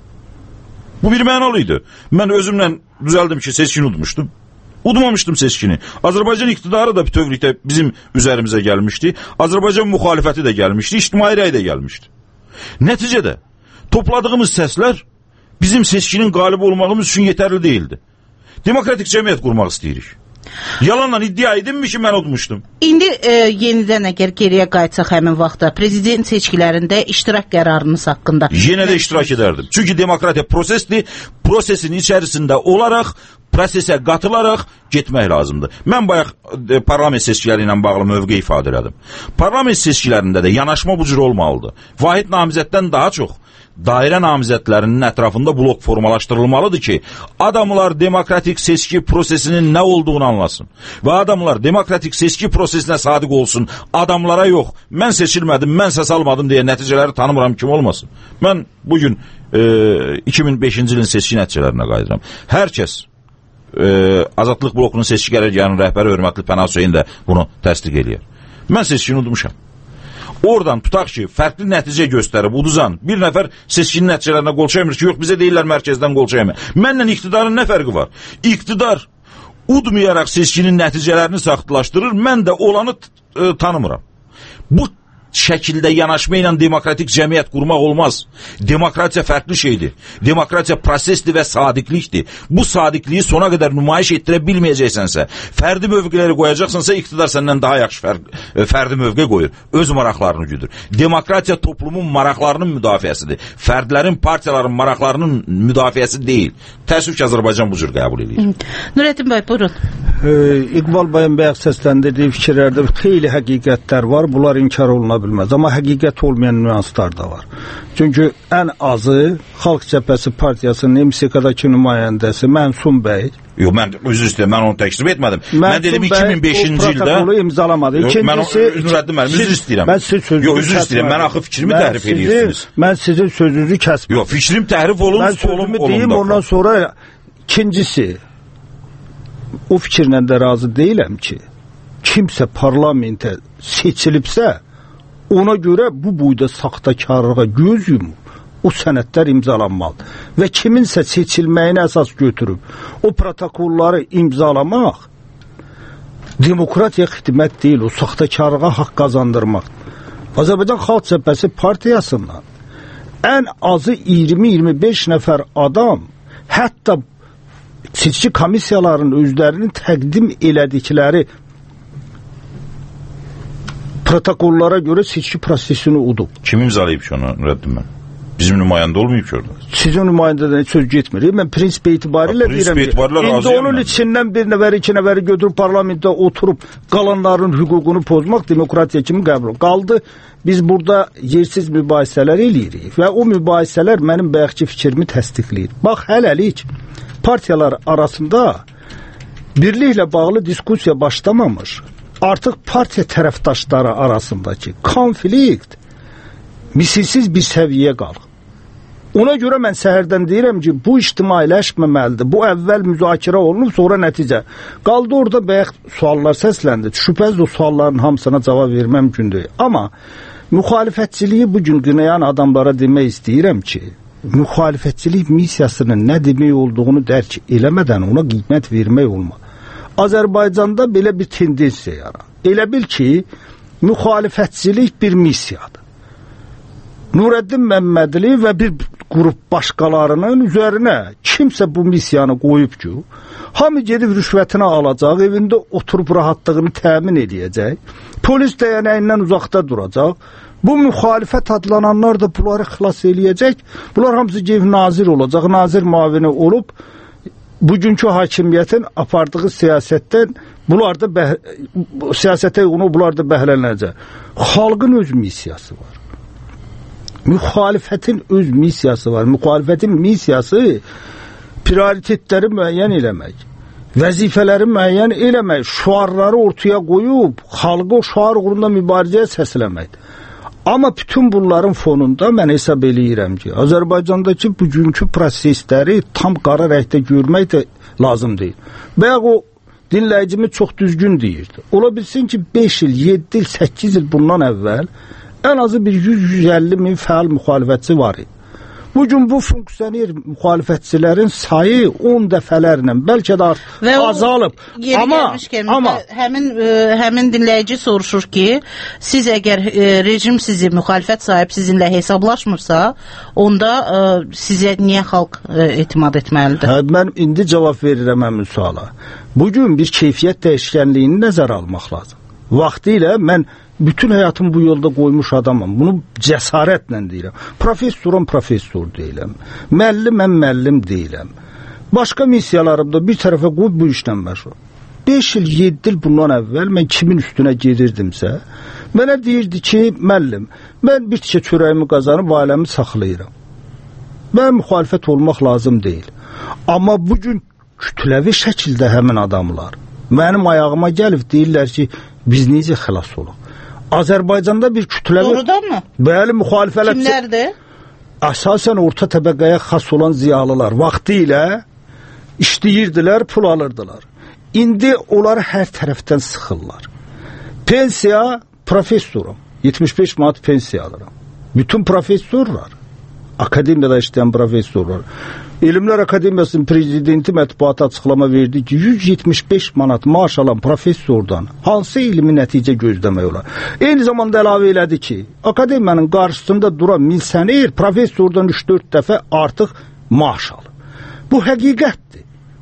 Bu bir mənalı idi. Mən özümlə düzəldim ki, seçkini udmuşdum. Udmamışdım seçkini. Azərbaycan iqtidarı da bütövlükdə bizim üzərimizə gəlmişdi. Azərbaycan müxalifəti də gəlmişdi. İctimai rəy də gəlmişdi. Nəticədə topladığımız səslər bizim seçkinin qalib olmağımız üçün yetərli deyildi. Demokratik cəmiyyət qurmaq istəyirik. Yalanla iddia edinmi ki, mən udmuşdum. İndi e, yenidən əgər geriyə qayıtsaq həmin vaxtda prezident seçkilərində iştirak qərarınız haqqında. Yenə də iştirak edərdim. Çünki demokratiya prosesdir. Prosesin içərisində olaraq prosesə qatılaraq getmək lazımdır. Mən bayaq e, parlament seçkiləri ilə bağlı mövqe ifadə elədim. Parlament seçkilərində də yanaşma bu cür olmalıdır. Vahid namizəddən daha çox dairə namizədlərinin ətrafında blok formalaşdırılmalıdır ki, adamlar demokratik seçki prosesinin nə olduğunu anlasın. Və adamlar demokratik seçki prosesinə sadiq olsun. Adamlara yox, mən seçilmədim, mən səs almadım deyə nəticələri tanımıram kim olmasın. Mən bugün e, iki min beşinci ilin seçki nəticələrinə qayıdıram. Hər kəs e, Azadlıq blokunun seçki qərargahının rəhbəri hörmətli Pənah Hüseyn də bunu təsdiq eləyir. Mən seçkini udmuşam. Oradan tutaq ki, fərqli nəticə göstərib uduzan bir nəfər seçkinin nəticələrinə qol çəkmir ki, yox bizə deyirlər mərkəzdən qol çəkmir. Mənlə iqtidarın nə fərqi var? İqtidar udmayaraq seçkinin nəticələrini saxtalaşdırır, mən də olanı e, tanımıram. Bu şəkildə yanaşma ilə demokratik cəmiyyət qurmaq olmaz. Demokratiya fərqli şeydir. Demokratiya prosesdir və sadiqlikdir. Bu sadiqliyi sona qədər nümayiş etdirə bilməyəcəksənsə, fərdi mövqeləri qoyacaqsansa, iqtidar səndən daha yaxşı fərq, fərdi mövqe qoyur. Öz maraqlarını güdür. Demokratiya toplumun maraqlarının müdafiəsidir. Fərdlərin, partiyaların maraqlarının müdafiəsi deyil. Təəssüf ki, Azərbaycan bu cür qəbul edir. Nurəddin bəy, buyurun. Ee, İqbal bəyin bayaq səsləndirdiyi fikirlərdə xeyli həqiqətlər var. Bunlar inkar oluna bilməz. Amma həqiqət olmayan nüanslar da var. Çünki ən azı Xalq Cəbhəsi Partiyasının M S K-dakı nümayəndəsi Mənsum bəy. Yox, mən üzr istəyirəm, mən onu təklif etmədim. Mənsum mən dedim iki min beşinci ildə protokolu imzalamadı. İkincisi, Nurəddin müəllim, üzr istəyirəm. Mən sizin sözünüzü Yox, üzr istəyirəm. Mən axı fikrimi təhrif edirsiniz. Mən sizin sözünüzü kəsmirəm. Yox, fikrim təhrif olun, mən sözümü deyim, ondan sonra ikincisi, o fikirlə də razı deyiləm ki, kimsə parlamentə seçilibsə, ona görə bu boyda saxtakarlığa göz yumur. O sənədlər imzalanmalıdır. Və kiminsə seçilməyini əsas götürüb, o protokolları imzalamaq demokratiya xidmət deyil, o saxtakarlığa haqq qazandırmaq. Azərbaycan Xalq Cəbhəsi Partiyasından ən azı iyirmi iyirmi beş nəfər adam, hətta seçki komissiyalarının özlərinin təqdim elədikləri protokollara görə seçki prosesini udub. Kim imzalayıb ki onu, Nurəddin bəy? Bizim nümayəndə olmayıb ki orada. Sizin nümayəndədən söz getmir. Mən prinsip etibarilə deyirəm ki, indi onun içindən bir nəfər, iki nəfəri götürüb parlamentdə oturub qalanların hüququnu pozmaq demokratiya kimi qəbul qaldı. Biz burada yersiz mübahisələr eləyirik və o mübahisələr mənim bayaqki fikrimi təsdiqləyir. Bax, hələlik partiyalar arasında birliklə bağlı diskusiya başlamamış. Artıq partiya tərəfdaşları arasındakı konflikt misilsiz bir səviyyə qalır. Ona görə mən səhərdən deyirəm ki, bu ictimailəşməməlidir. Bu əvvəl müzakirə olunub, sonra nəticə. Qaldı orada bayaq suallar səsləndi. Şübhəsiz o sualların hamısına cavab verməm mümkün deyil. Amma müxalifətçiliyi bugün qınayan adamlara demək istəyirəm ki, müxalifətçilik missiyasının nə demək olduğunu dərk eləmədən ona qiymət vermək olmaz. Azərbaycanda belə bir tendensiya yarar. Elə bil ki, müxalifətçilik bir missiyadır. Nurəddin Məmmədli və bir qrup başqalarının üzərinə kimsə bu missiyanı qoyub ki, hamı gedib rüşvətini alacaq, evində oturub rahatlığını təmin edəcək, polis dəyənəyindən uzaqda duracaq, bu müxalifət adlananlar da bunları xilas eləyəcək, bunlar hamısı gedib nazir olacaq, nazir müavini olub, bugünkü hakimiyyətin apardığı siyasətdən bunlar da bəh siyasətə onu bunlar da bəhrələnəcək. Xalqın öz missiyası var. Müxalifətin öz missiyası var. Müxalifətin missiyası prioritetləri müəyyən eləmək, vəzifələri müəyyən eləmək, şüarları ortaya qoyub, xalqı o şüar uğrunda mübarizəyə səsləmək. Amma bütün bunların fonunda mən hesab eləyirəm ki, Azərbaycandakı bugünkü prosesləri tam qara rəngdə görmək də lazım deyil. Bayaq o dinləyicimiz çox düzgün deyirdi. Ola bilsin ki, beş il, yeddi il, səkkiz il bundan əvvəl ən azı bir yüz yüz əlli min fəal müxalifətçi var idi. Bugün bu funksioner müxalifətçilərin sayı on dəfələrlə, bəlkə də azalıb. Amma, amma həmin ə, həmin dinləyici soruşur ki, siz əgər ə, rejim sizi müxalifət sahib sizinlə hesablaşmırsa, onda ə, sizə niyə xalq ə, etimad etməlidir? Hə, mən indi cavab verirəm həmin suala. Bugün bir keyfiyyət dəyişkənliyini nəzərə almaq lazım. Vaxtilə mən bütün həyatımı bu yolda qoymuş adamım. Bunu cəsarətlə deyirəm. Professoram, professor deyiləm. Müəlliməm, müəllim deyiləm. Başqa missiyalarımda bir tərəfə qoyub bu işlə məşğul. beş il, yeddi il bundan əvvəl mən kimin üstünə gedirdimsə, mənə deyirdi ki, müəllim, mən bir tikə çörəyimi qazanıb ailəmi saxlayıram. Mən müxalifət olmaq lazım deyil. Amma bugün kütləvi şəkildə həmin adamlar mənim ayağıma gəlib deyirlər ki, biz necə xilas olaq? Azərbaycanda bir kütləvi... Doğrudan mı? Bəli, müxalifət... Kimlərdir? Əsasən orta təbəqəyə xas olan ziyalılar. Vaxtı ilə işləyirdilər, pul alırdılar. İndi onları hər tərəfdən sıxırlar. Pensiya, professorum. yetmiş beş manat pensiya alıram. Bütün professorlar. akademiyada işləyən professorlar. Elmlər Akademiyasının prezidenti mətbuata açıqlama verdi ki, yüz yetmiş beş manat maaş alan professordan hansı ilmi nəticə gözləmək olar? Eyni zamanda əlavə elədi ki, akademiyanın qarşısında duran milsioner professordan üç dörd dəfə artıq maaş alır. Bu həqiqətdir.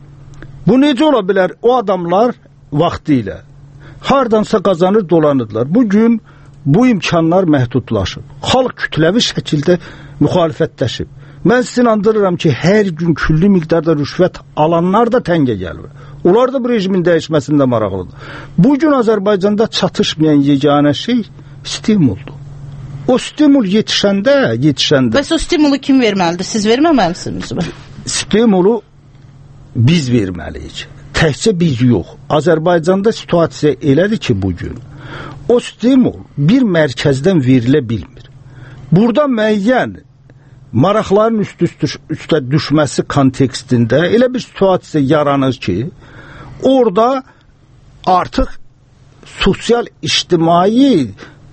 Bu necə ola bilər? O adamlar vaxtı ilə hardansa qazanır, dolanırlar. Bugün bu imkanlar məhdudlaşıb. Xalq kütləvi şəkildə müxalifətləşib. Mən sizin andırıram ki, hər gün külli miqdarda rüşvət alanlar da təngə gəlir. Onlar da bu rejimin dəyişməsində maraqlıdır. Bugün Azərbaycanda çatışmayan yeganə şey stimuldur. O stimul yetişəndə, yetişəndə... Bəs o stimulu kim verməlidir? Siz verməməlisiniz mi? Stimulu biz verməliyik. Təkcə biz yox. Azərbaycanda situasiya elədir ki, bugün o stimul bir mərkəzdən verilə bilmir. Burada müəyyən maraqların üst-üstə üstə düşməsi kontekstində elə bir situasiya yaranır ki, orada artıq sosial ictimai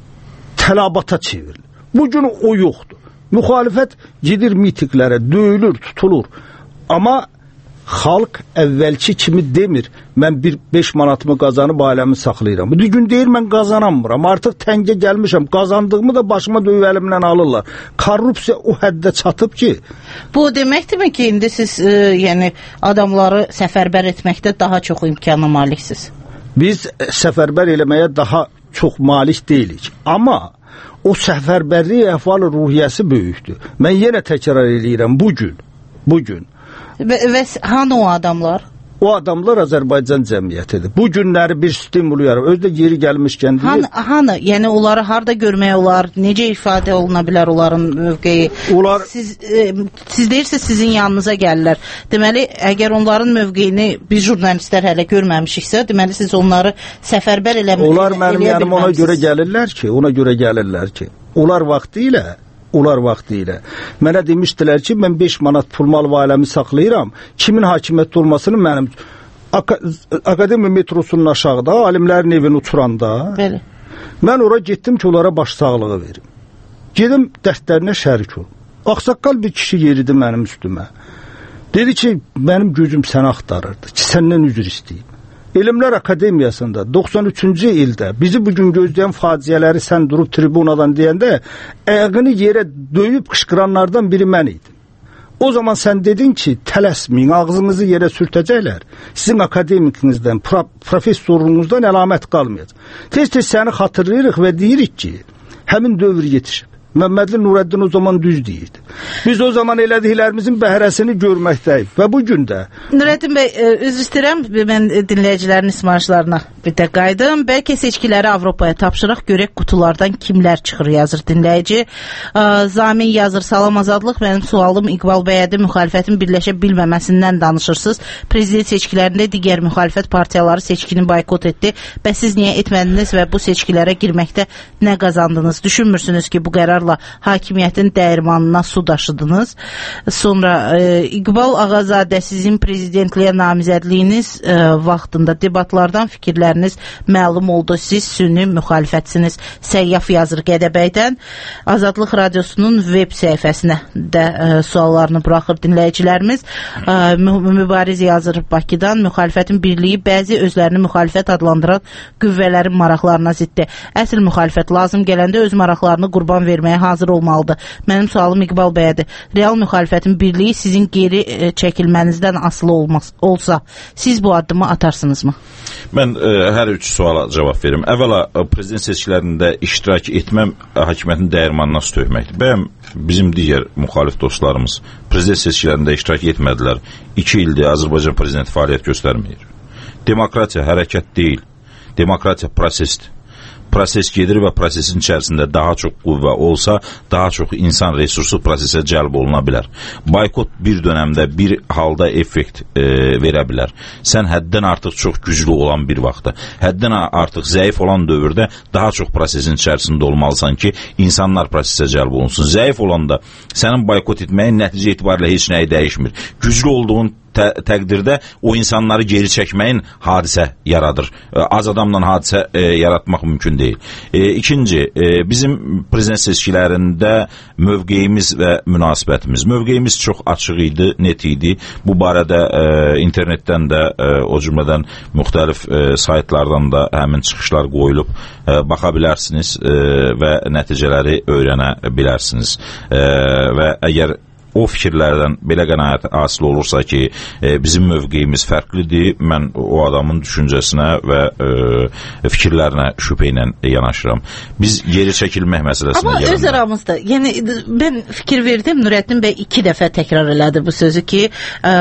təlabata çevrilir. Bugün o yoxdur. Müxalifət gedir mitiklərə, döyülür, tutulur. Amma xalq əvvəlki kimi demir, mən bir beş manatımı qazanıb ailəmi saxlayıram. Bu gün deyir, mən qazanamıram, artıq təngə gəlmişəm, qazandığımı da başıma döyüb əlimdən alırlar. Korrupsiya o həddə çatıb ki... Bu deməkdirmi ki, indi siz e, yəni adamları səfərbər etməkdə daha çox imkana maliksiniz? Biz səfərbər eləməyə daha çox malik deyilik. Amma o səfərbərlik əhval-ruhiyyəsi böyükdür. Mən yenə təkrar eləyirəm, bugün, bugün Və, və hanı o adamlar? O adamlar Azərbaycan cəmiyyətidir. Bu günləri bir stimul yarar. Özdə yeri gəlmişkən deyir. Hanı, hanı? Yəni onları harda görmək olar? Necə ifadə oluna bilər onların mövqeyi? Onlar... Siz, e, siz deyirsiniz sizin yanınıza gəlirlər. Deməli, əgər onların mövqeyini biz jurnalistlər hələ görməmişiksə, deməli siz onları səfərbər eləmək. Onlar mənim yanıma ona görə gəlirlər ki, ona görə gəlirlər ki, onlar vaxtı ilə Onlar vaxtı ilə. Mənə demişdilər ki, mən beş manat pulmal ailəmi saxlayıram. Kimin hakimiyyətdə olmasını mənim... Ak Akademiya metrosunun aşağıda, alimlərin evini uçuranda... Bəli. Mən ora getdim ki, onlara baş sağlığı verim. Gedim, dərdlərinə şərik olum. Ağsaqqal bir kişi yeridi mənim üstümə. Dedi ki, mənim gözüm səni axtarırdı ki, səndən üzr istəyim. Elmlər Akademiyasında doxsan üçüncü ildə bizi bugün gözləyən faciələri sən durub tribunadan deyəndə ayağını yerə döyüb qışqıranlardan biri mən idim. O zaman sən dedin ki, tələsməyin, ağzınızı yerə sürtəcəklər. Sizin akademikinizdən, pro professorunuzdan əlamət qalmayacaq. Tez-tez səni xatırlayırıq və deyirik ki, həmin dövr yetişib. Məhəmmədli Nurəddin o zaman düz deyirdi. Biz o zaman elədiklərimizin bəhrəsini görməkdəyik və bugün də... Nurəddin bəy, üzr istəyirəm, mən dinləyicilərin ismarışlarına bir də qaydım. Bəlkə seçkiləri Avropaya tapşıraq, görək qutulardan kimlər çıxır, yazır dinləyici. Zamin yazır, salam azadlıq, mənim sualım İqbal bəyədir, müxalifətin birləşə bilməməsindən danışırsınız. Prezident seçkilərində digər müxalifət partiyaları seçkini boykot etdi. Bəs siz niyə etmədiniz və bu seçkilərə girməkdə nə qazandınız? Düşünmürsünüz ki, bu qərar hakimiyyətin dəyirmanına su daşıdınız. Sonra e, İqbal Ağazadə, sizin prezidentliyə namizədliyiniz e, vaxtında debatlardan fikirləriniz məlum oldu. Siz sünni müxalifətsiniz. Səyyaf yazır Qədəbəydən. Azadlıq Radiosunun web səhifəsinə də e, suallarını buraxır dinləyicilərimiz. E, Mübariz yazır Bakıdan. Müxalifətin birliyi bəzi özlərini müxalifət adlandıran qüvvələrin maraqlarına ziddir. Əsl müxalifət lazım gələndə öz maraqlarını qurban verməyə hazır olmalıdır. Mənim sualım İqbal bəyədir. Real müxalifətin birliyi sizin geri e, çəkilmənizdən asılı olmaz, olsa, siz bu addımı atarsınızmı? Mən e, hər üç suala cavab verim. Əvvəla, prezident seçkilərində iştirak etməm hakimiyyətin dəyirmanına su tökməkdir. Bəyəm, bizim digər müxalif dostlarımız prezident seçkilərində iştirak etmədilər. İki ildir Azərbaycan prezidenti fəaliyyət göstərməyir. Demokratiya hərəkət deyil. Demokratiya prosesdir. Proses gedir və prosesin içərisində daha çox qüvvə olsa, daha çox insan resursu prosesə cəlb oluna bilər. Boykot bir dönəmdə, bir halda effekt e, verə bilər. Sən həddən artıq çox güclü olan bir vaxtda, həddən artıq zəif olan dövrdə daha çox prosesin içərisində olmalısan ki, insanlar prosesə cəlb olunsun. Zəif olanda sənin boykot etməyin nəticə etibarilə heç nəyi dəyişmir. Güclü olduğun tə təqdirdə o insanları geri çəkməyin hadisə yaradır. Az adamla hadisə e, yaratmaq mümkün deyil. E, ikinci, e, bizim prezident seçkilərində mövqeyimiz və münasibətimiz. Mövqeyimiz çox açıq idi, net idi. Bu barədə e, internetdən də, e, o cümlədən müxtəlif e, saytlardan da həmin çıxışlar qoyulub e, baxa bilərsiniz e, və nəticələri öyrənə bilərsiniz. E, və əgər o fikirlərdən belə qənaət hasil olursa ki, e, bizim mövqeyimiz fərqlidir, mən o adamın düşüncəsinə və e, fikirlərinə şübhə ilə yanaşıram. Biz geri çəkilmək məsələsinə gələnlər. Amma öz aramızda, yəni mən fikir verdim, Nurəddin bəy iki dəfə təkrar elədi bu sözü ki, e,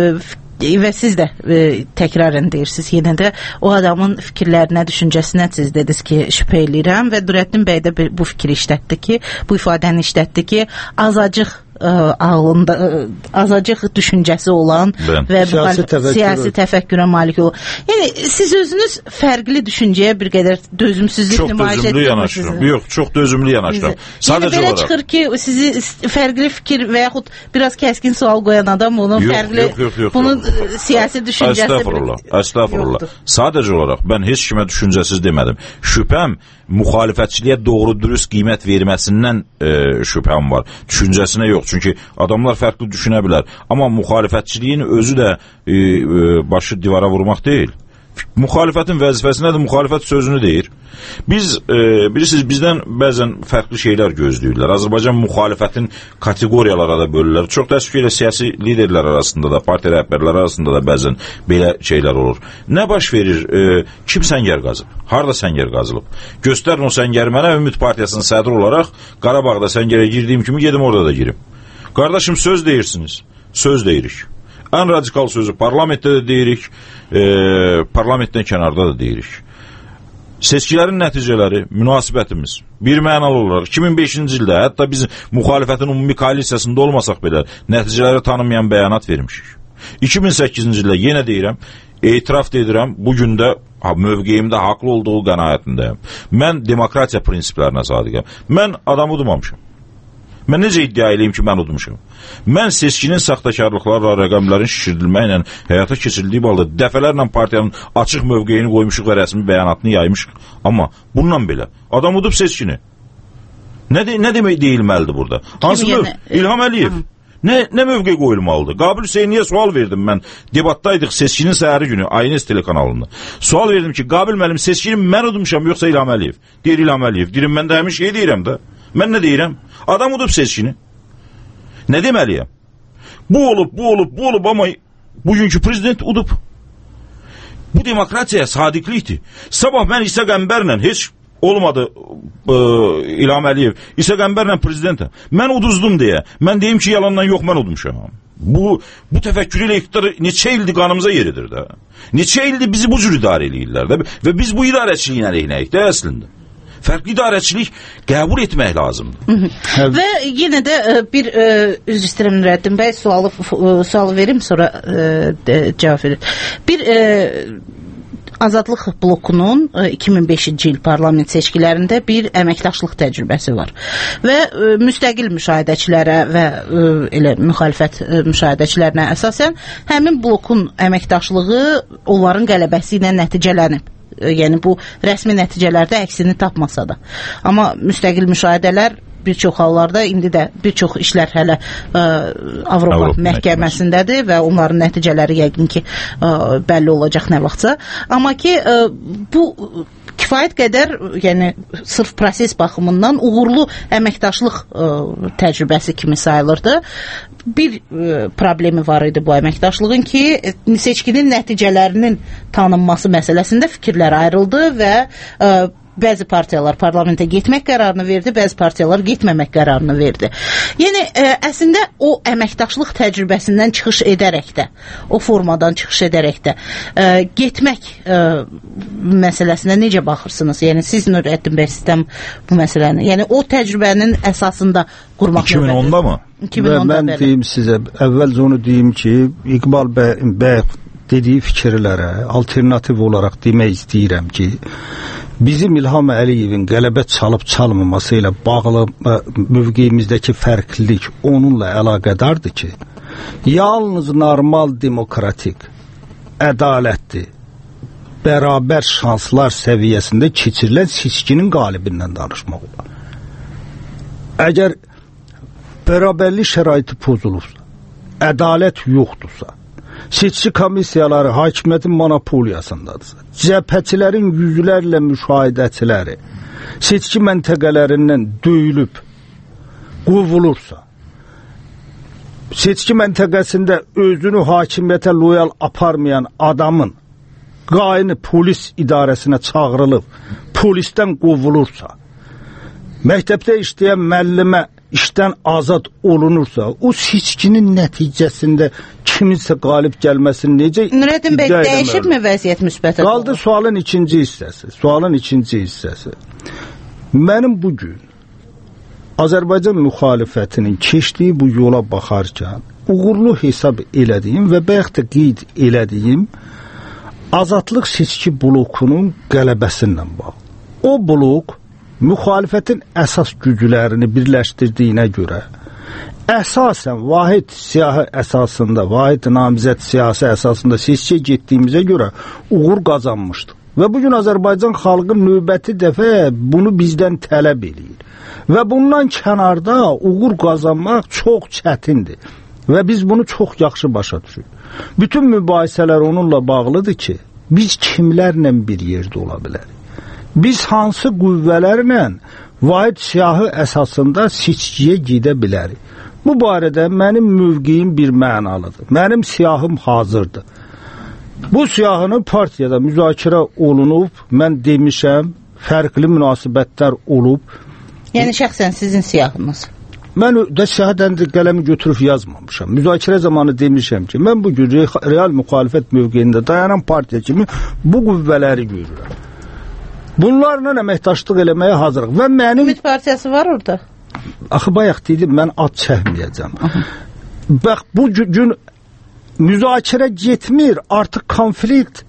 e, və siz də e, təkrarən deyirsiniz, yenə də o adamın fikirlərinə, düşüncəsinə siz dediniz ki, şübhə eləyirəm və Nurəddin bəy də bu fikri işlətdi ki, bu ifadəni işlətdi ki, azacıq ə, ağlında ə, azacıq düşüncəsi olan ben. və siyasi, təfəkkür siyasi təfəkkürə malik olan. Yəni siz özünüz fərqli düşüncəyə bir qədər dözümsüzlük nümayiş etdirsiniz. Yox, çox dözümlü yanaşıram. Sadəcə yəni, belə olaraq çıxır ki, sizi fərqli fikir və yaxud biraz kəskin sual qoyan adam onu yox, fərqli yox, yox, yox, bunun yox. siyasi düşüncəsi. Estağfurullah, estağfurullah. Sadəcə olaraq mən heç kimə düşüncəsiz demədim. Şübhəm müxalifətçiliyə doğru dürüst qiymət verməsindən e, şübhəm var. Düşüncəsinə yox. Çünki adamlar fərqli düşünə bilər. Amma müxalifətçiliyin özü də e, e, başı divara vurmaq deyil. Müxalifətin vəzifəsi nədir? Müxalifət sözünü deyir. Biz, e, bilirsiniz, bizdən bəzən fərqli şeylər gözləyirlər. Azərbaycan müxalifətin kateqoriyalara da bölürlər. Çox təəssüf ki, siyasi liderlər arasında da, partiya rəhbərləri arasında da bəzən belə şeylər olur. Nə baş verir? E, kim səngər qazıb? Harada səngər qazılıb? Göstərin o səngəri mənə. Ümid Partiyasının sədri olaraq Qarabağda səngərə girdiyim kimi gedim orada da girim. Qardaşım, söz deyirsiniz. Söz deyirik. Ən radikal sözü parlamentdə də deyirik, e, parlamentdən kənarda da deyirik. Seçkilərin nəticələri, münasibətimiz bir mənalı olaraq iki min beşinci ildə hətta biz müxalifətin ümumi koalisiyasında olmasaq belə nəticələri tanımayan bəyanat vermişik. iki min səkkizinci ildə yenə deyirəm, etiraf edirəm, bugün də mövqeyimdə haqlı olduğu qənaətindəyəm. Mən demokratiya prinsiplərinə sadiqəm. Mən adamı udmamışam. Mən necə iddia edeyim ki, mən udmuşam? Mən seçkinin saxtakarlıqlarla, rəqəmlərin şişirdilməklə həyata keçirildiyi halda dəfələrlə partiyanın açıq mövqeyini qoymuşuq və rəsmi bəyanatını yaymışıq. Amma bununla belə adam udub seçkini. Nə, de nə demək deyilməlidir burada? Hansı mövqey? İlham Əliyev. Nə, nə mövqey qoyulmalıdır? Qabil Hüseyniyə sual verdim mən. Debatdaydık seçkinin səhəri günü Aynes telekanalında. Sual verdim ki, Qabil müəllim, seçkini mən udmuşam yoxsa İlham Əliyev? Deyir İlham Əliyev. Deyirəm, mən də həmin şey deyirəm də. Mən nə deyirəm? Adam udub seçkini. Nə deməliyəm? Bu olub, bu olub, bu olub, amma bugünkü prezident udub. Bu demokratiya sadiqlikdir. Sabah mən İsa Qəmbərlə heç olmadı e, İlham Əliyev. İsa Qəmbərlə prezidentəm. Mən uduzdum deyə. Mən deyim ki, yalandan yox, mən udmuşam. Bu, bu təfəkkür ilə iqtidarı neçə ildir qanımıza yeridir də. Neçə ildir bizi bu cür idarə eləyirlər də. Və biz bu idarəçiliyin əleyhinəyik də əslində. Fərqli idarəçilik qəbul etmək lazımdır. Və yenə də bir e, üzr istəyirəm Nurəddin bəy, sualı sualı verim, sonra e, cavab verir. Bir e, Azadlıq blokunun iki min beşinci il parlament seçkilərində bir əməkdaşlıq təcrübəsi var. Və e, müstəqil müşahidəçilərə və e, elə müxalifət e, müşahidəçilərinə əsasən həmin blokun əməkdaşlığı onların qələbəsi ilə nəticələnib. Yəni bu rəsmi nəticələrdə əksini tapmasa da. Amma müstəqil müşahidələr bir çox hallarda indi də bir çox işlər hələ ə, Avropa, Avropa məhkəməsindədir və onların nəticələri yəqin ki ə, bəlli olacaq nə vaxtsa. Amma ki ə, bu kifayət qədər, yəni sırf proses baxımından uğurlu əməkdaşlıq ə, təcrübəsi kimi sayılırdı. Bir ə, problemi var idi bu əməkdaşlığın ki, seçkinin nəticələrinin tanınması məsələsində fikirlər ayrıldı və ə, bəzi partiyalar parlamentə getmək qərarını verdi, bəzi partiyalar getməmək qərarını verdi. Yəni, ə, əslində o əməkdaşlıq təcrübəsindən çıxış edərək də, o formadan çıxış edərək də ə, getmək ə, məsələsinə necə baxırsınız? Yəni, siz Nurəddin bəy sistəm bu məsələni, yəni o təcrübənin əsasında qurmaq iki min onda mı? iki min onda mən deyim sizə, əvvəlcə onu deyim ki, İqbal bəy, bəy dediyi fikirlərə alternativ olaraq demək istəyirəm ki, bizim İlham Əliyevin qələbə çalıb çalmaması ilə bağlı mövqeyimizdəki fərqlilik onunla əlaqədardır ki, Yalnız normal demokratik, ədalətli, bərabər şanslar səviyyəsində keçirilən seçkinin qalibindən danışmaq olar. Əgər bərabərlik şəraiti pozulursa, ədalət yoxdursa, seçki komissiyaları hakimiyyətin monopoliyasındadırsa, cəbhəçilərin yüzlərlə müşahidəçiləri seçki məntəqələrindən döyülüb, qovulursa, seçki məntəqəsində özünü hakimiyyətə loyal aparmayan adamın qayını polis idarəsinə çağırılıb, polisdən qovulursa, məktəbdə işləyən müəllimə işdən azad olunursa, o seçkinin nəticəsində kiminsə qalib gəlməsini necə Nurəddin bəy, dəyişibmi vəziyyət müsbətə? Qaldı sualın ikinci hissəsi. Sualın ikinci hissəsi. Mənim bugün Azərbaycan müxalifətinin keçdiyi bu yola baxarkən uğurlu hesab elədiyim və bəyək də qeyd elədiyim azadlıq seçki blokunun qələbəsinlə bağlı. O blok müxalifətin əsas güclərini birləşdirdiyinə görə əsasən vahid siyahı əsasında, vahid namizəd siyasi əsasında seçkiyə getdiyimizə görə uğur qazanmışdı. Və bugün Azərbaycan xalqı növbəti dəfə bunu bizdən tələb edir. Və bundan kənarda uğur qazanmaq çox çətindir. Və biz bunu çox yaxşı başa düşürük. Bütün mübahisələr onunla bağlıdır ki, biz kimlərlə bir yerdə ola bilərik? Biz hansı qüvvələrlə vahid siyahı əsasında seçkiyə gedə bilərik? Bu barədə mənim mövqeyim bir mənalıdır. Mənim siyahım hazırdır. Bu siyahını partiyada müzakirə olunub, mən demişəm, fərqli münasibətlər olub. Yəni şəxsən sizin siyahınız? Mən də siyahədən qələmi götürüb yazmamışam. Müzakirə zamanı demişəm ki, mən bugün real müxalifət mövqeyində dayanan partiya kimi bu qüvvələri görürəm. Bunlarla əməkdaşlıq eləməyə hazırıq. Və mənim... Ümid partiyası var orada? Axı, bayaq dedim, mən ad çəkməyəcəm. Bax, bu gün müzakirə getmir, artıq konflikt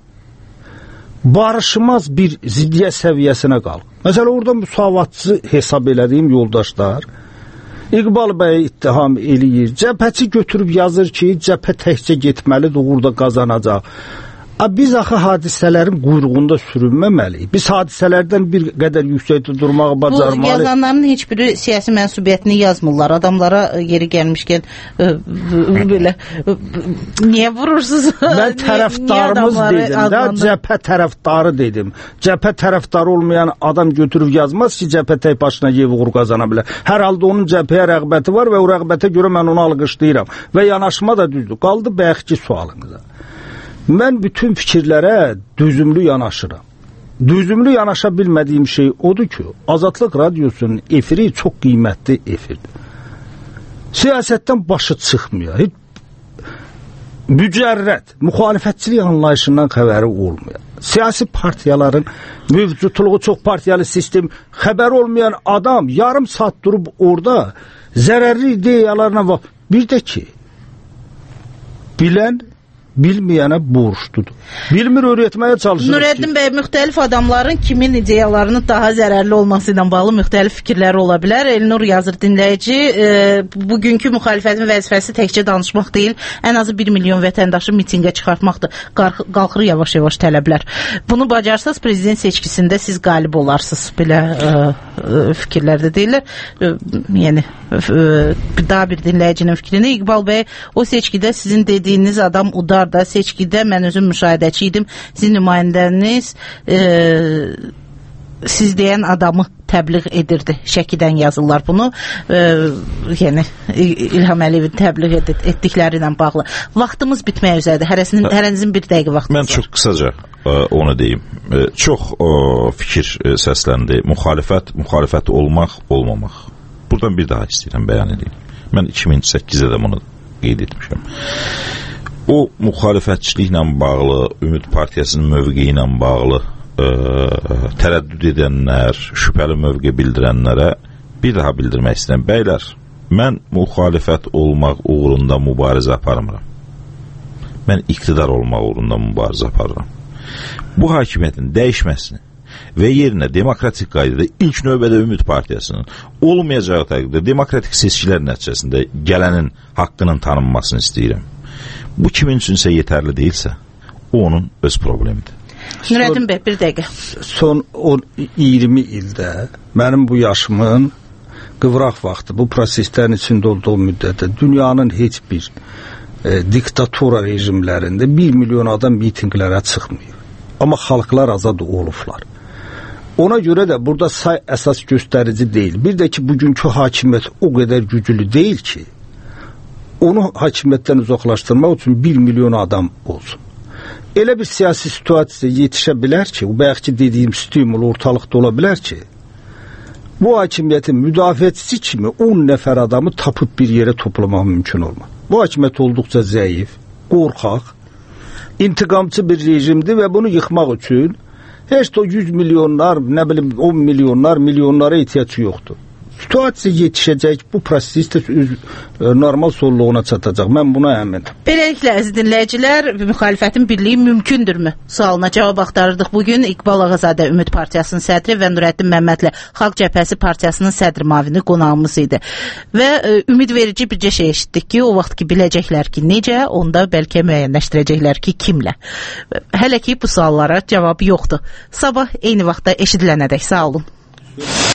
barışmaz bir ziddiyyət səviyyəsinə qalır. Məsələn, orada müsavatçı hesab elədiyim yoldaşlar İqbal bəyə ittiham eləyir. Cəbhəçi götürüb yazır ki, cəbhə təkcə getməlidir, uğurda qazanacaq. Biz axı hadisələrin quyruğunda sürünməməliyik. Biz hadisələrdən bir qədər yüksəkdə durmağı bacarmalıyıq. Bu yazanların heç biri siyasi mənsubiyyətini yazmırlar. Adamlara yeri gəlmişkən belə niyə vurursunuz? Mən tərəfdarımız dedim də, cəbhə tərəfdarı dedim. Cəbhə tərəfdarı olmayan adam götürüb yazmaz ki, cəbhə tək başına yev uğur qazana bilər. Hər halda onun cəbhəyə rəğbəti var və o rəğbətə görə mən onu alqışlayıram. Və yanaşma da düzdür. Qaldı bəyəxki sualınıza. Mən bütün fikirlərə düzümlü yanaşıram. Düzümlü yanaşa bilmədiyim şey odur ki, Azadlıq Radiosunun efiri çox qiymətli efirdir. Siyasətdən başı çıxmıyor. Heç mücərrəd, müxalifətçilik anlayışından xəbəri olmuyor. Siyasi partiyaların mövcudluğu, çox partiyalı sistem, xəbəri olmayan adam yarım saat durub orada zərərli ideyalarına bax. Bir də ki, bilən bilməyənə borçludur. Bilmir öyrətməyə çalışırıq. Nurəddin bəy, müxtəlif adamların kimin ideyalarının daha zərərli olması ilə bağlı müxtəlif fikirləri ola bilər. Elnur yazır dinləyici, e, bugünkü müxalifətin vəzifəsi təkcə danışmaq deyil, ən azı bir milyon vətəndaşı mitingə çıxartmaqdır. Qalxır yavaş-yavaş tələblər. Bunu bacarsaz prezident seçkisində siz qalib olarsınız. Belə e, e, fikirlərdə deyirlər. E, yəni e, daha bir dinləyicinin fikrini. İqbal bəy, o seçkidə sizin dediyiniz adam udar da, seçkidə mən özüm müşahidəçi idim. Sizin nümayəndəniz e, siz deyən adamı təbliğ edirdi. Şəkidən yazırlar bunu. E, yəni İlham Əliyevin təbliğ et, etdikləri ilə bağlı. Vaxtımız bitməyə üzrədir. Hərəsinin, hərənizin bir dəqiqə vaxtınız var. Mən çox qısaca ə, onu deyim. Ə, çox ə, fikir ə, səsləndi. Müxalifət, müxalifət olmaq, olmamaq. Buradan bir daha istəyirəm bəyan edeyim. Mən iki min səkkizdə də bunu qeyd etmişəm. O müxalifətçiliklə bağlı, Ümid Partiyasının mövqeyi ilə bağlı ə, tərəddüd edənlər, şübhəli mövqe bildirənlərə bir daha bildirmək istəyirəm. Bəylər, mən müxalifət olmaq uğrunda mübarizə aparmıram. Mən iqtidar olmaq uğrunda mübarizə aparıram. Bu hakimiyyətin dəyişməsini və yerinə demokratik qaydada ilk növbədə Ümid Partiyasının olmayacağı təqdirdə demokratik seçkilər nəticəsində gələnin haqqının tanınmasını istəyirəm. Bu kimin üçünsə yetərli deyilsə, o onun öz problemidir. Nurəddin bəy, bir dəqiqə. Son on iyirmi ildə mənim bu yaşımın qıvraq vaxtı, bu proseslərin içində olduğu müddətdə dünyanın heç bir e, diktatura rejimlərində bir milyon adam mitinqlərə çıxmıyor. Amma xalqlar azad olublar. Ona görə də burada say əsas göstərici deyil. Bir də ki, bugünkü hakimiyyət o qədər güclü deyil ki, onu hakimiyyətdən uzaqlaşdırmaq üçün bir milyon adam olsun. Elə bir siyasi situasiya yetişə bilər ki, o bayaq ki dediyim stimul ortalıqda ola bilər ki, bu hakimiyyətin müdafiəçisi kimi on nəfər adamı tapıb bir yerə toplamaq mümkün olmaz. Bu hakimiyyət olduqca zəif, qorxaq, intiqamçı bir rejimdir və bunu yıxmaq üçün heç də yüz milyonlar, nə bilim on milyonlar, milyonlara ehtiyac yoxdur. Situasiya yetişəcək, bu proses də öz normal sonluğuna çatacaq. Mən buna əminəm. Beləliklə, əziz dinləyicilər, müxalifətin birliyi mümkündürmü? Sualına cavab axtarırdıq bugün. İqbal Ağazadə Ümid Partiyasının sədri və Nurəddin Məmmədlə Xalq Cəbhəsi Partiyasının sədri müavini qonağımız idi. Və e, ümid verici bircə şey eşitdik ki, o vaxt ki biləcəklər ki, necə, onda bəlkə müəyyənləşdirəcəklər ki, kimlə. Hələ ki bu suallara cavab yoxdur. Sabah eyni vaxtda eşidilənədək sağ olun.